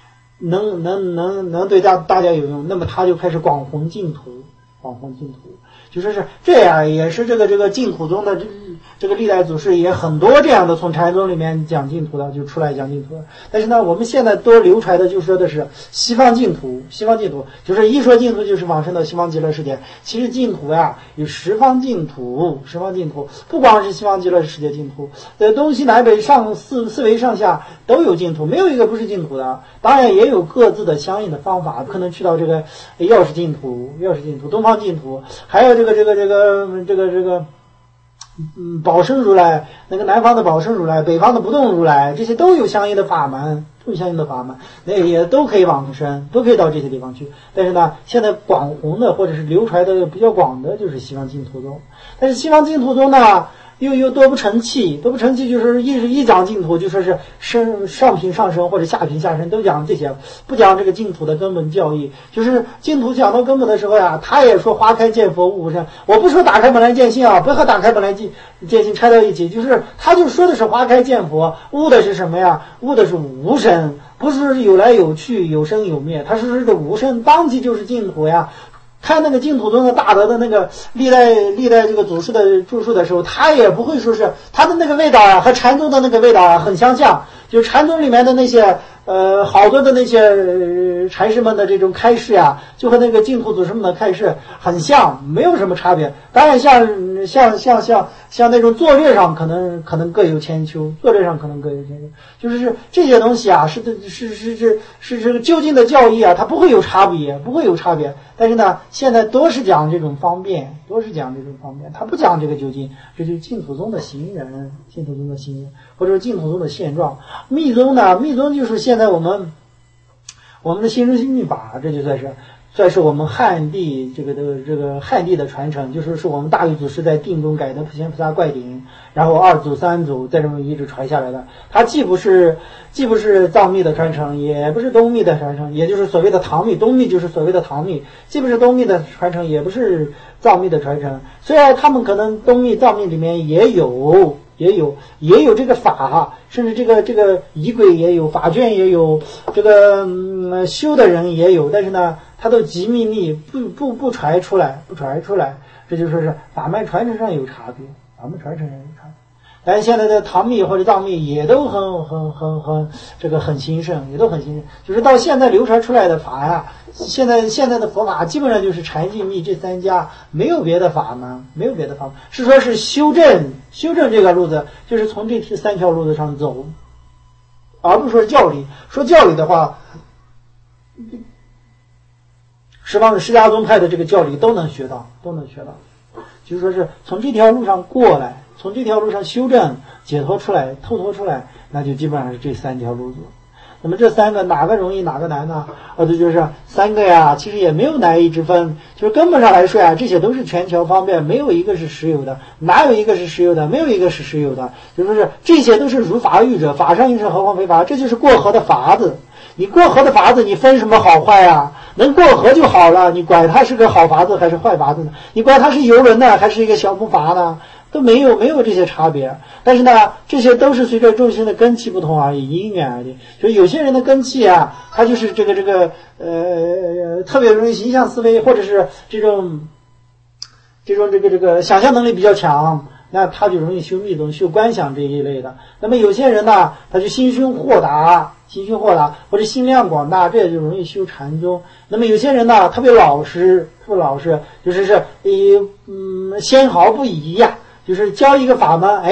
B: 能对大家有用，那么他就开始广弘净土，就说是这样，也是这个净土宗的这个历代祖师也很多这样的从禅宗里面讲净土的，就出来讲净土的。但是呢，我们现在多流传的就说的是西方净土，就是一说净土就是往生到西方极乐世界。其实净土呀有十方净土，不光是西方极乐世界净土，东西南北上四维上下都有净土，没有一个不是净土的。当然也有各自的相应的方法，可能去到这个药师净土、东方净土，还有这个宝生如来，那个南方的宝生如来，北方的不动如来，这些都有相应的法门，那也都可以往生，都可以到这些地方去。但是呢，现在广弘的或者是流传的比较广的就是西方净土宗。但是西方净土宗呢，又多不成器，就是一讲净土就说是上品上升或者下品下升，都讲这些，不讲这个净土的根本教义。就是净土讲到根本的时候呀，他也说花开见佛悟无生。我不说打开本来见性啊，不和打开本来见性拆到一起，就是他就说的是花开见佛，悟的是什么呀？悟的是无生，不是有来有去有生有灭，他说是这无生，当即就是净土呀。看那个净土宗的大德的那个历代这个祖师的著述的时候，他也不会说是他的那个味道啊和禅宗的那个味道啊很相像，就是禅宗里面的那些好多的那些禅师们的这种开示啊，就和那个净土祖师们的开示很像，没有什么差别。当然像那种作略上可能各有千秋，就是这些东西啊，是这个究竟的教义啊，它不会有差别。但是呢，现在都是讲这种方便，他不讲这个究竟，这就是净土宗的行人，或者说净土宗的现状。密宗就是现在我们的心中心密法，这就算是我们汉地这个汉地的传承，就是我们大禹祖师在定中改的普贤菩萨怪鼎，然后二祖三祖再这么一直传下来的。它既不是藏密的传承，也不是东密的传承，也就是所谓的唐密。东密就是所谓的唐密，既不是东密的传承，也不是藏密的传承。虽然他们可能东密藏密里面也有这个法，甚至这个仪轨也有，法卷也有，这个修的人也有，但是呢，它都极秘密，不传出来，这就说是法脉传承上有差别。但是现在的唐密或者藏密也都很兴盛，就是到现在流传出来的法呀，现在的佛法基本上就是禅净密这三家，没有别的法门，是说是修正这个路子，就是从这三条路子上走，而不是说教理。说教理的话，十方释迦宗派的这个教理都能学到，就是说是从这条路上过来，从这条路上修正解脱出来，透脱出来，那就基本上是这三条路子。那么这三个哪个容易哪个难呢？这就是三个呀，其实也没有难易之分，就是根本上来说呀，这些都是全球方便，没有一个是实有的，哪有一个是实有的？没有一个是实有的，就是说是这些都是如法欲者，法上应是何况非法，这就是过河的法子。你过河的法子，你分什么好坏呀？能过河就好了，你管它是个好法子还是坏法子呢？你管它是游轮呢还是一个小木筏呢？都没有这些差别。但是呢，这些都是随着众生的根器不同而已，因缘而已。就有些人的根器啊，他就是这个特别容易形象思维，或者是这种想象能力比较强，那他就容易修密宗、修观想这一类的。那么有些人呢，他就心胸豁达或者心量广大，这也就容易修禅宗。那么有些人呢，特别老实，就是先毫不疑呀，就是教一个法门，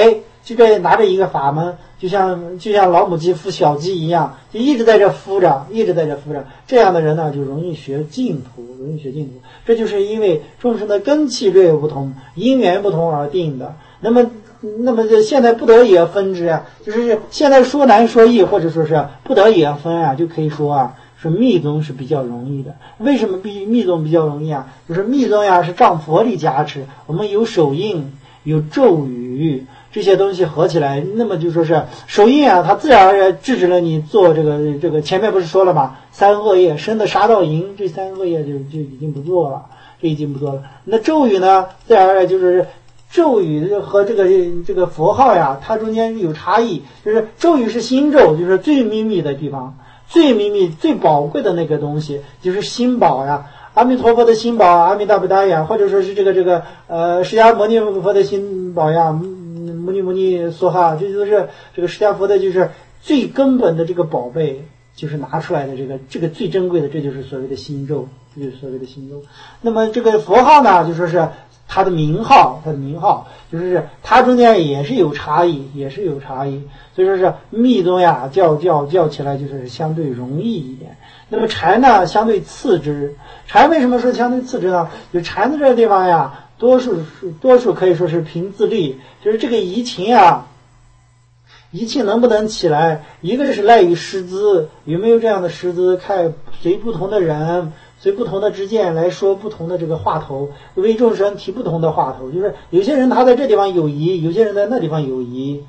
B: 这个拿着一个法门，就像老母鸡孵小鸡一样，就一直在这孵着，这样的人呢就容易学净土。这就是因为众生的根器略有不同，因缘不同而定的。那么这现在不得已而分之啊，就是现在说难说易，或者说是不得已而分啊，就可以说啊，是密宗是比较容易的。为什么密宗比较容易啊？就是密宗呀是仗佛力加持，我们有手印，有咒语，这些东西合起来，那么就说是手印啊，它自然而然制止了你做这个前面不是说了吗？三恶业生的杀盗淫，这三恶业就已经不做了，那咒语呢，自然而然就是咒语和这个佛号呀，它中间有差异，就是咒语是心咒，就是最秘密的地方，最秘密最宝贵的那个东西，就是心宝呀。阿弥陀佛的心宝，阿弥达布达呀，或者说是释迦牟尼佛的心宝呀，牟尼梭哈，这都是这个释迦佛的就是最根本的这个宝贝，就是拿出来的这个最珍贵的，这就是所谓的心咒，那么这个佛号呢，就说是它的名号，就是它中间也是有差异，所以说是密宗呀，教起来就是相对容易一点。那么禅呢，相对次之。禅为什么说相对次之呢？就禅的这个地方呀，多数可以说是凭自力，就是这个仪情啊，仪器能不能起来，一个是赖于师资，有没有这样的师资，看随不同的人，随不同的知见来说不同的这个话头，为众生提不同的话头，就是有些人他在这地方有疑，有些人在那地方有疑，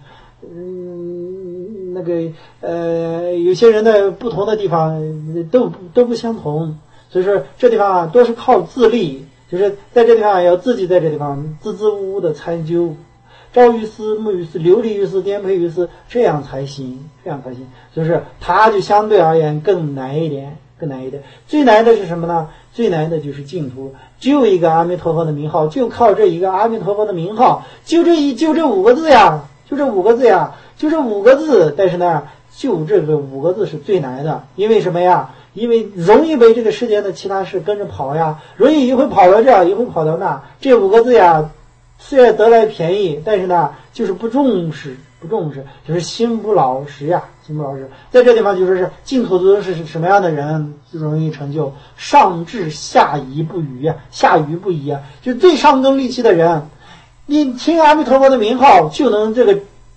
B: 有些人在不同的地方都不相同，所以说这地方啊都是靠自力，就是在这地方要自己在这地方支支吾吾的参究，朝于斯，暮于斯，流离于斯，颠沛于斯，这样才行。就是它就相对而言更难一点。最难的是什么呢？最难的就是净土，就一个阿弥陀佛的名号，就靠这一个阿弥陀佛的名号，就这5个字呀，就这5个字，但是呢，就这个5个字是最难的，因为什么呀？因为容易被这个世间的其他事跟着跑呀，容易一会跑到这，一会跑到那，这5个字呀，虽然得来便宜，但是呢，就是不重视，就是心不老实呀，在这地方就是净土宗是什么样的人就容易成就？上智下愚不移啊，就最上根利器的人，你听阿弥陀佛的名号，就能证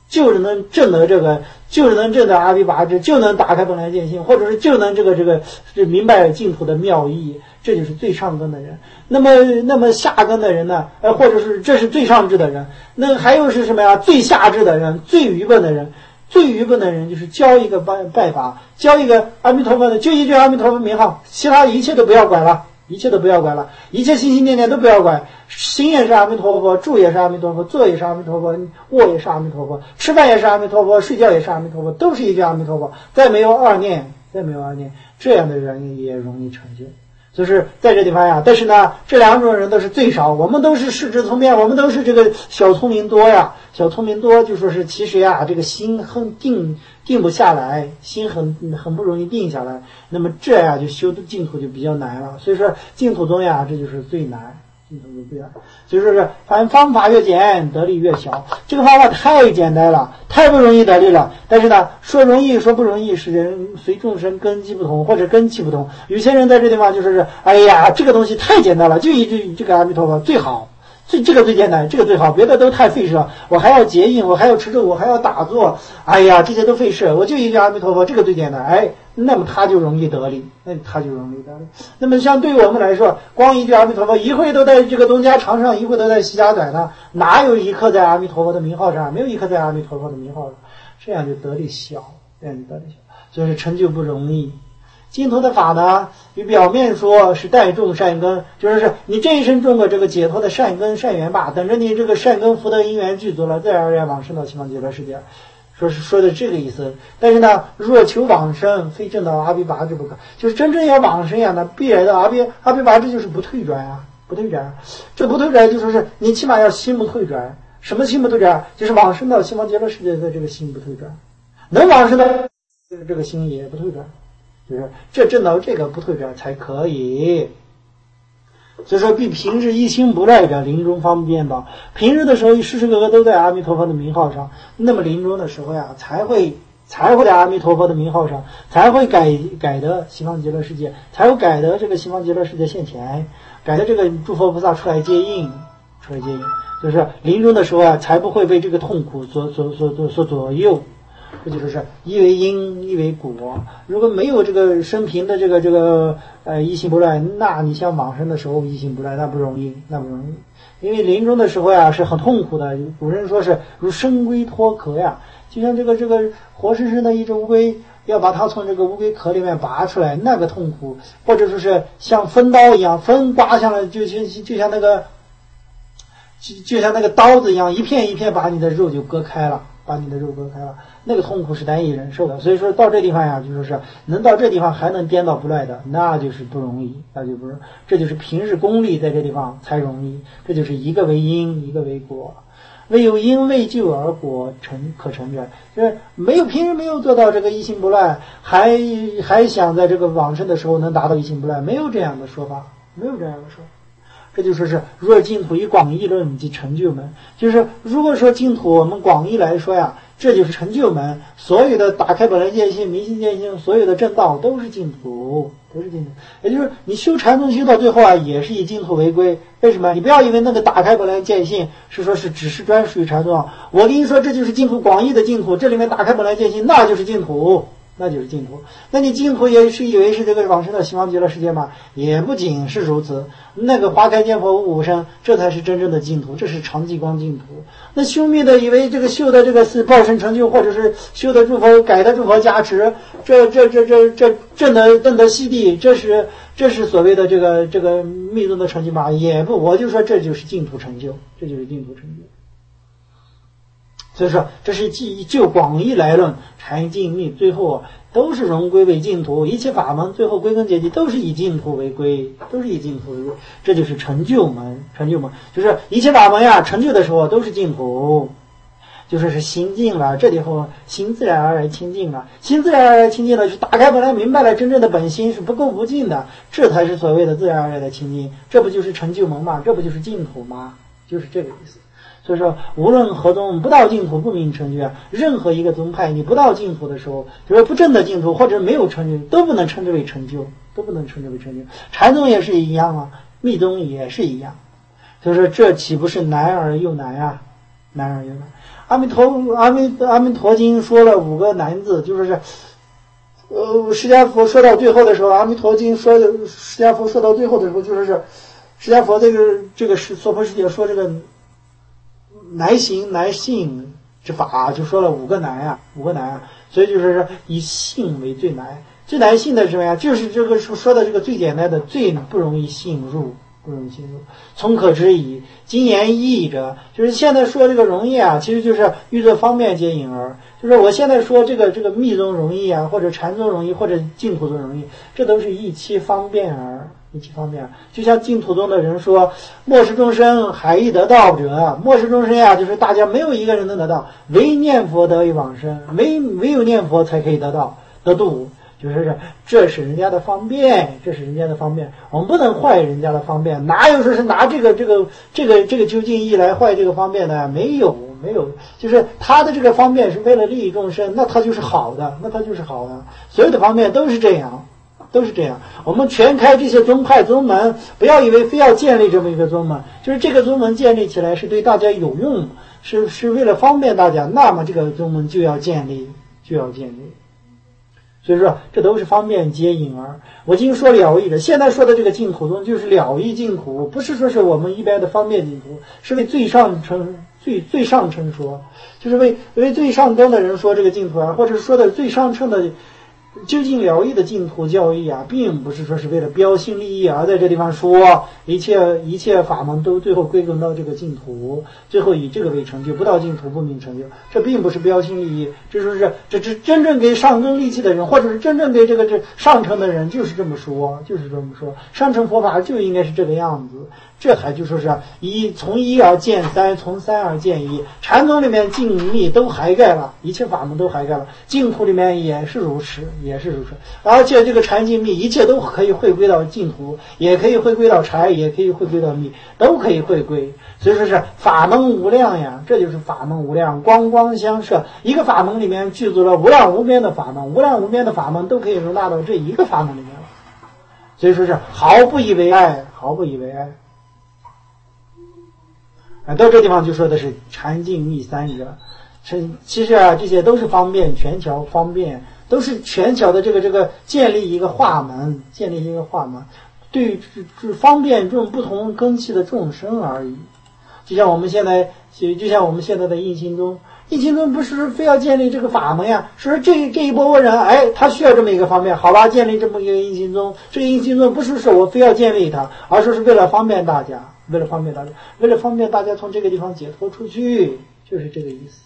B: 得阿毗跋致，就能打开本来见性，或者是就能明白净土的妙义，这就是最上根的人。那么下根的人呢？或者是这是最上智的人，那还有是什么呀？最下智的人，最愚笨的人就是教一个拜法，教一个阿弥陀佛的，就一句阿弥陀佛名号，其他一切都不要管了，一切心心念念都不要管，心也是阿弥陀佛，住也是阿弥陀佛，坐也是阿弥陀佛，卧也是阿弥陀佛，吃饭也是阿弥陀佛，睡觉也是阿弥陀佛，都是一句阿弥陀佛，再没有二念，这样的人也容易成就。就是在这地方呀，但是呢，这2种人都是最少，我们都是世智聪明，我们都是这个小聪明多呀，就说是其实呀，这个心很定不下来，心很不容易定下来，那么这样就修净土就比较难了。所以说净土宗呀，这就是最难。所以说是反正方法越简，得力越小。这个方法太简单了，太不容易得力了。但是呢，说容易说不容易，是人随众生根基不同或者根器不同。有些人在这地方就说是，哎呀，这个东西太简单了，就一句这个阿弥陀佛最好，这个最简单，这个最好，别的都太费事，我还要结印，我还要持咒，我还要打坐，哎呀，这些都费事，我就一句阿弥陀佛，这个最简单。那么他就容易得力，那么像对我们来说，光一句阿弥陀佛，一会都在这个东家长上，一会都在西家短呢，哪有一刻在阿弥陀佛的名号上？没有一刻在阿弥陀佛的名号上，这样就得力小，所以是成就不容易。净土的法呢，与表面说是带种善根，就是你这一生种过这个解脱的善根善缘吧，等着你这个善根福德因缘具足了，自然而然往生到西方极乐世界。说的这个意思。但是呢，若求往生，非正到阿毗跋致不可。就是真正要往生呀，那必然的阿毗跋致就是不退转啊，这不退转就说是你起码要心不退转。什么心不退转？就是往生到西方极乐世界的这个心不退转，能往生的这个心也不退转，就是这证到这个不退转才可以。 所以说必平日一心不赖者，临终方便道。平日的时候时时刻刻都在阿弥陀佛的名号上，那么临终的时候呀，才会在阿弥陀佛的名号上，才会改得西方极乐世界，才会改得这个西方极乐世界现前，改得这个诸佛菩萨出来接应，就是临终的时候啊，才不会被这个痛苦所左右。这就是一为因，一为果。如果没有这个生平的这个一心不赖，那你像往生的时候一心不赖，那不容易。因为临终的时候呀是很痛苦的，古人说是如生龟脱壳呀，就像这个活生生的一只乌龟，要把它从这个乌龟壳里面拔出来，那个痛苦，或者说是像锋刀一样，锋刮下来，就像那个刀子一样，一片一片把你的肉就割开了。那个痛苦是难以忍受的。所以说到这地方呀，就说是能到这地方还能颠倒不赖的，那就是不容易，这就是平日功力在这地方才容易。这就是一个为因，一个为果。未有因未就而果可成者，就是平日没有做到这个一心不赖，还想在这个往生的时候能达到一心不赖，没有这样的说法。这就说是若净土以广义论即成就门，就是如果说净土我们广义来说呀，这就是成就门，所有的打开本来见性、明心见性，所有的正道都是净土。也就是你修禅宗修到最后啊，也是以净土为归。为什么？你不要以为那个打开本来见性是说是只是专属于禅宗，我跟你说这就是净土，广义的净土，这里面打开本来见性那就是净土。那你净土也是以为是这个往生的西方极乐世界吗？也不仅是如此。那个花开见佛无无生，这才是真正的净土，这是常寂光净土。那修密的以为这个修的这个是报身成就，或者是修的诸佛改的诸佛加持，这正得悉地，这是所谓的这个密宗的成就吗？也不，我就说这就是净土成就，所以说这是就广义来论，禅净密最后都是融归为净土，一切法门最后归根结底都是以净土为归，这就是成就门。就是一切法门呀，成就的时候都是净土，就是心净了，这里后心自然而然清净了，就是打开本来明白了真正的本心是不垢不净的，这才是所谓的自然而然的清净，这不就是成就门吗？这不就是净土吗？就是这个意思。所以说无论何宗不到净土不明成就啊，任何一个宗派你不到净土的时候，就是不正的净土或者没有成就，都不能称之为成就。禅宗也是一样啊，密宗也是一样。所以说这岂不是难而又难啊？阿弥陀经说了5个难字，就是释迦佛说到最后的时候，阿弥陀经说释迦佛说到最后的时候，就是释迦佛这个娑婆世界说这个难行难信之法，就说了5个难啊，所以就是以信为最难信的是什么呀？就是这个说的这个最简单的，最不容易信入。从可知矣。今言义者，就是现在说这个容易啊，其实就是欲作方便皆引而，就是我现在说这个密宗容易啊，或者禅宗容易，或者净土宗容易，这都是一期方便而。就像净土宗的人说，末世众生海亦得道者，末世众生呀，就是大家没有一个人能得到，唯念佛得以往生，唯有念佛才可以得度。就是这是人家的方便，我们不能坏人家的方便，哪有说是拿这个究竟义来坏这个方便的？没有，就是他的这个方便是为了利益众生，那他就是好的，所有的方便都是这样。我们全开这些宗派宗门，不要以为非要建立这么一个宗门，就是这个宗门建立起来是对大家有用，是为了方便大家，那么这个宗门就要建立。所以说这都是方便皆引而。我今说了义的，现在说的这个净土宗就是了义净土，不是说是我们一般的方便净土，是为最上乘说，就是为最上根的人说这个净土啊，或者是说的最上乘的究竟了义的净土教义啊，并不是说是为了标新立异而在这地方说一切法门都最后归根到这个净土，最后以这个为成就，不到净土不明成就，这并不是标新立异，这真正给上根利器的人，或者是真正给这上乘的人就是这么说，上乘佛法就应该是这个样子， 这还就说是从一而见三，从三而见一。禅宗里面净密都涵盖了，一切法门都涵盖了，净土里面也是如此，也是如此。而且这个禅净密一切都可以回归到净土，也可以回归到禅，也可以回归到密，都可以回归。所以说是法门无量呀，这就是法门无量，光光相摄。一个法门里面具足了无量无边的法门，无量无边的法门都可以容纳到这一个法门里面了。所以说是毫不以为碍，毫不以为碍。到这地方就说的是禅净密三者，其实这些都是方便权巧，方便都是权巧的这个建立一个化门，建立一个化门，对方便这种不同根器的众生而已。就像我们现在的印心宗，印心宗不是非要建立这个法门呀，说这一波人，他需要这么一个方便，好吧，建立这么一个印心宗。这个印心宗不是说我非要建立它，而是为了方便大家。为了方便大家从这个地方解脱出去，就是这个意思。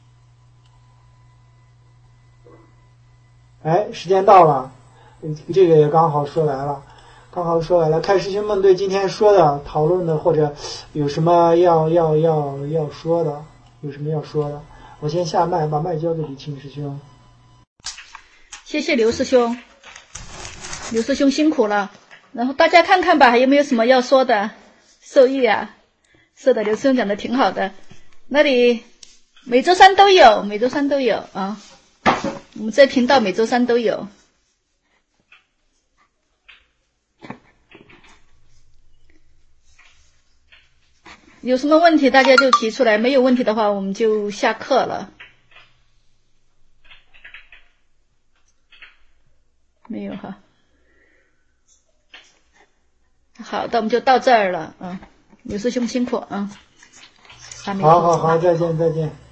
B: 时间到了，这个也刚好说完了。看师兄们对今天说的讨论的，或者有什么要说的，我先下麦，把麦交给李庆师兄。
A: 谢谢刘师兄，刘师兄辛苦了。然后大家看看吧，还有没有什么要说的？受益啊，是的，刘师兄讲的挺好的。那里每周三都有啊，我们这频道每周三都有。有什么问题大家就提出来，没有问题的话我们就下课了。没有哈。好的，我们就到这儿了。刘师兄辛苦啊。
B: 好，再见。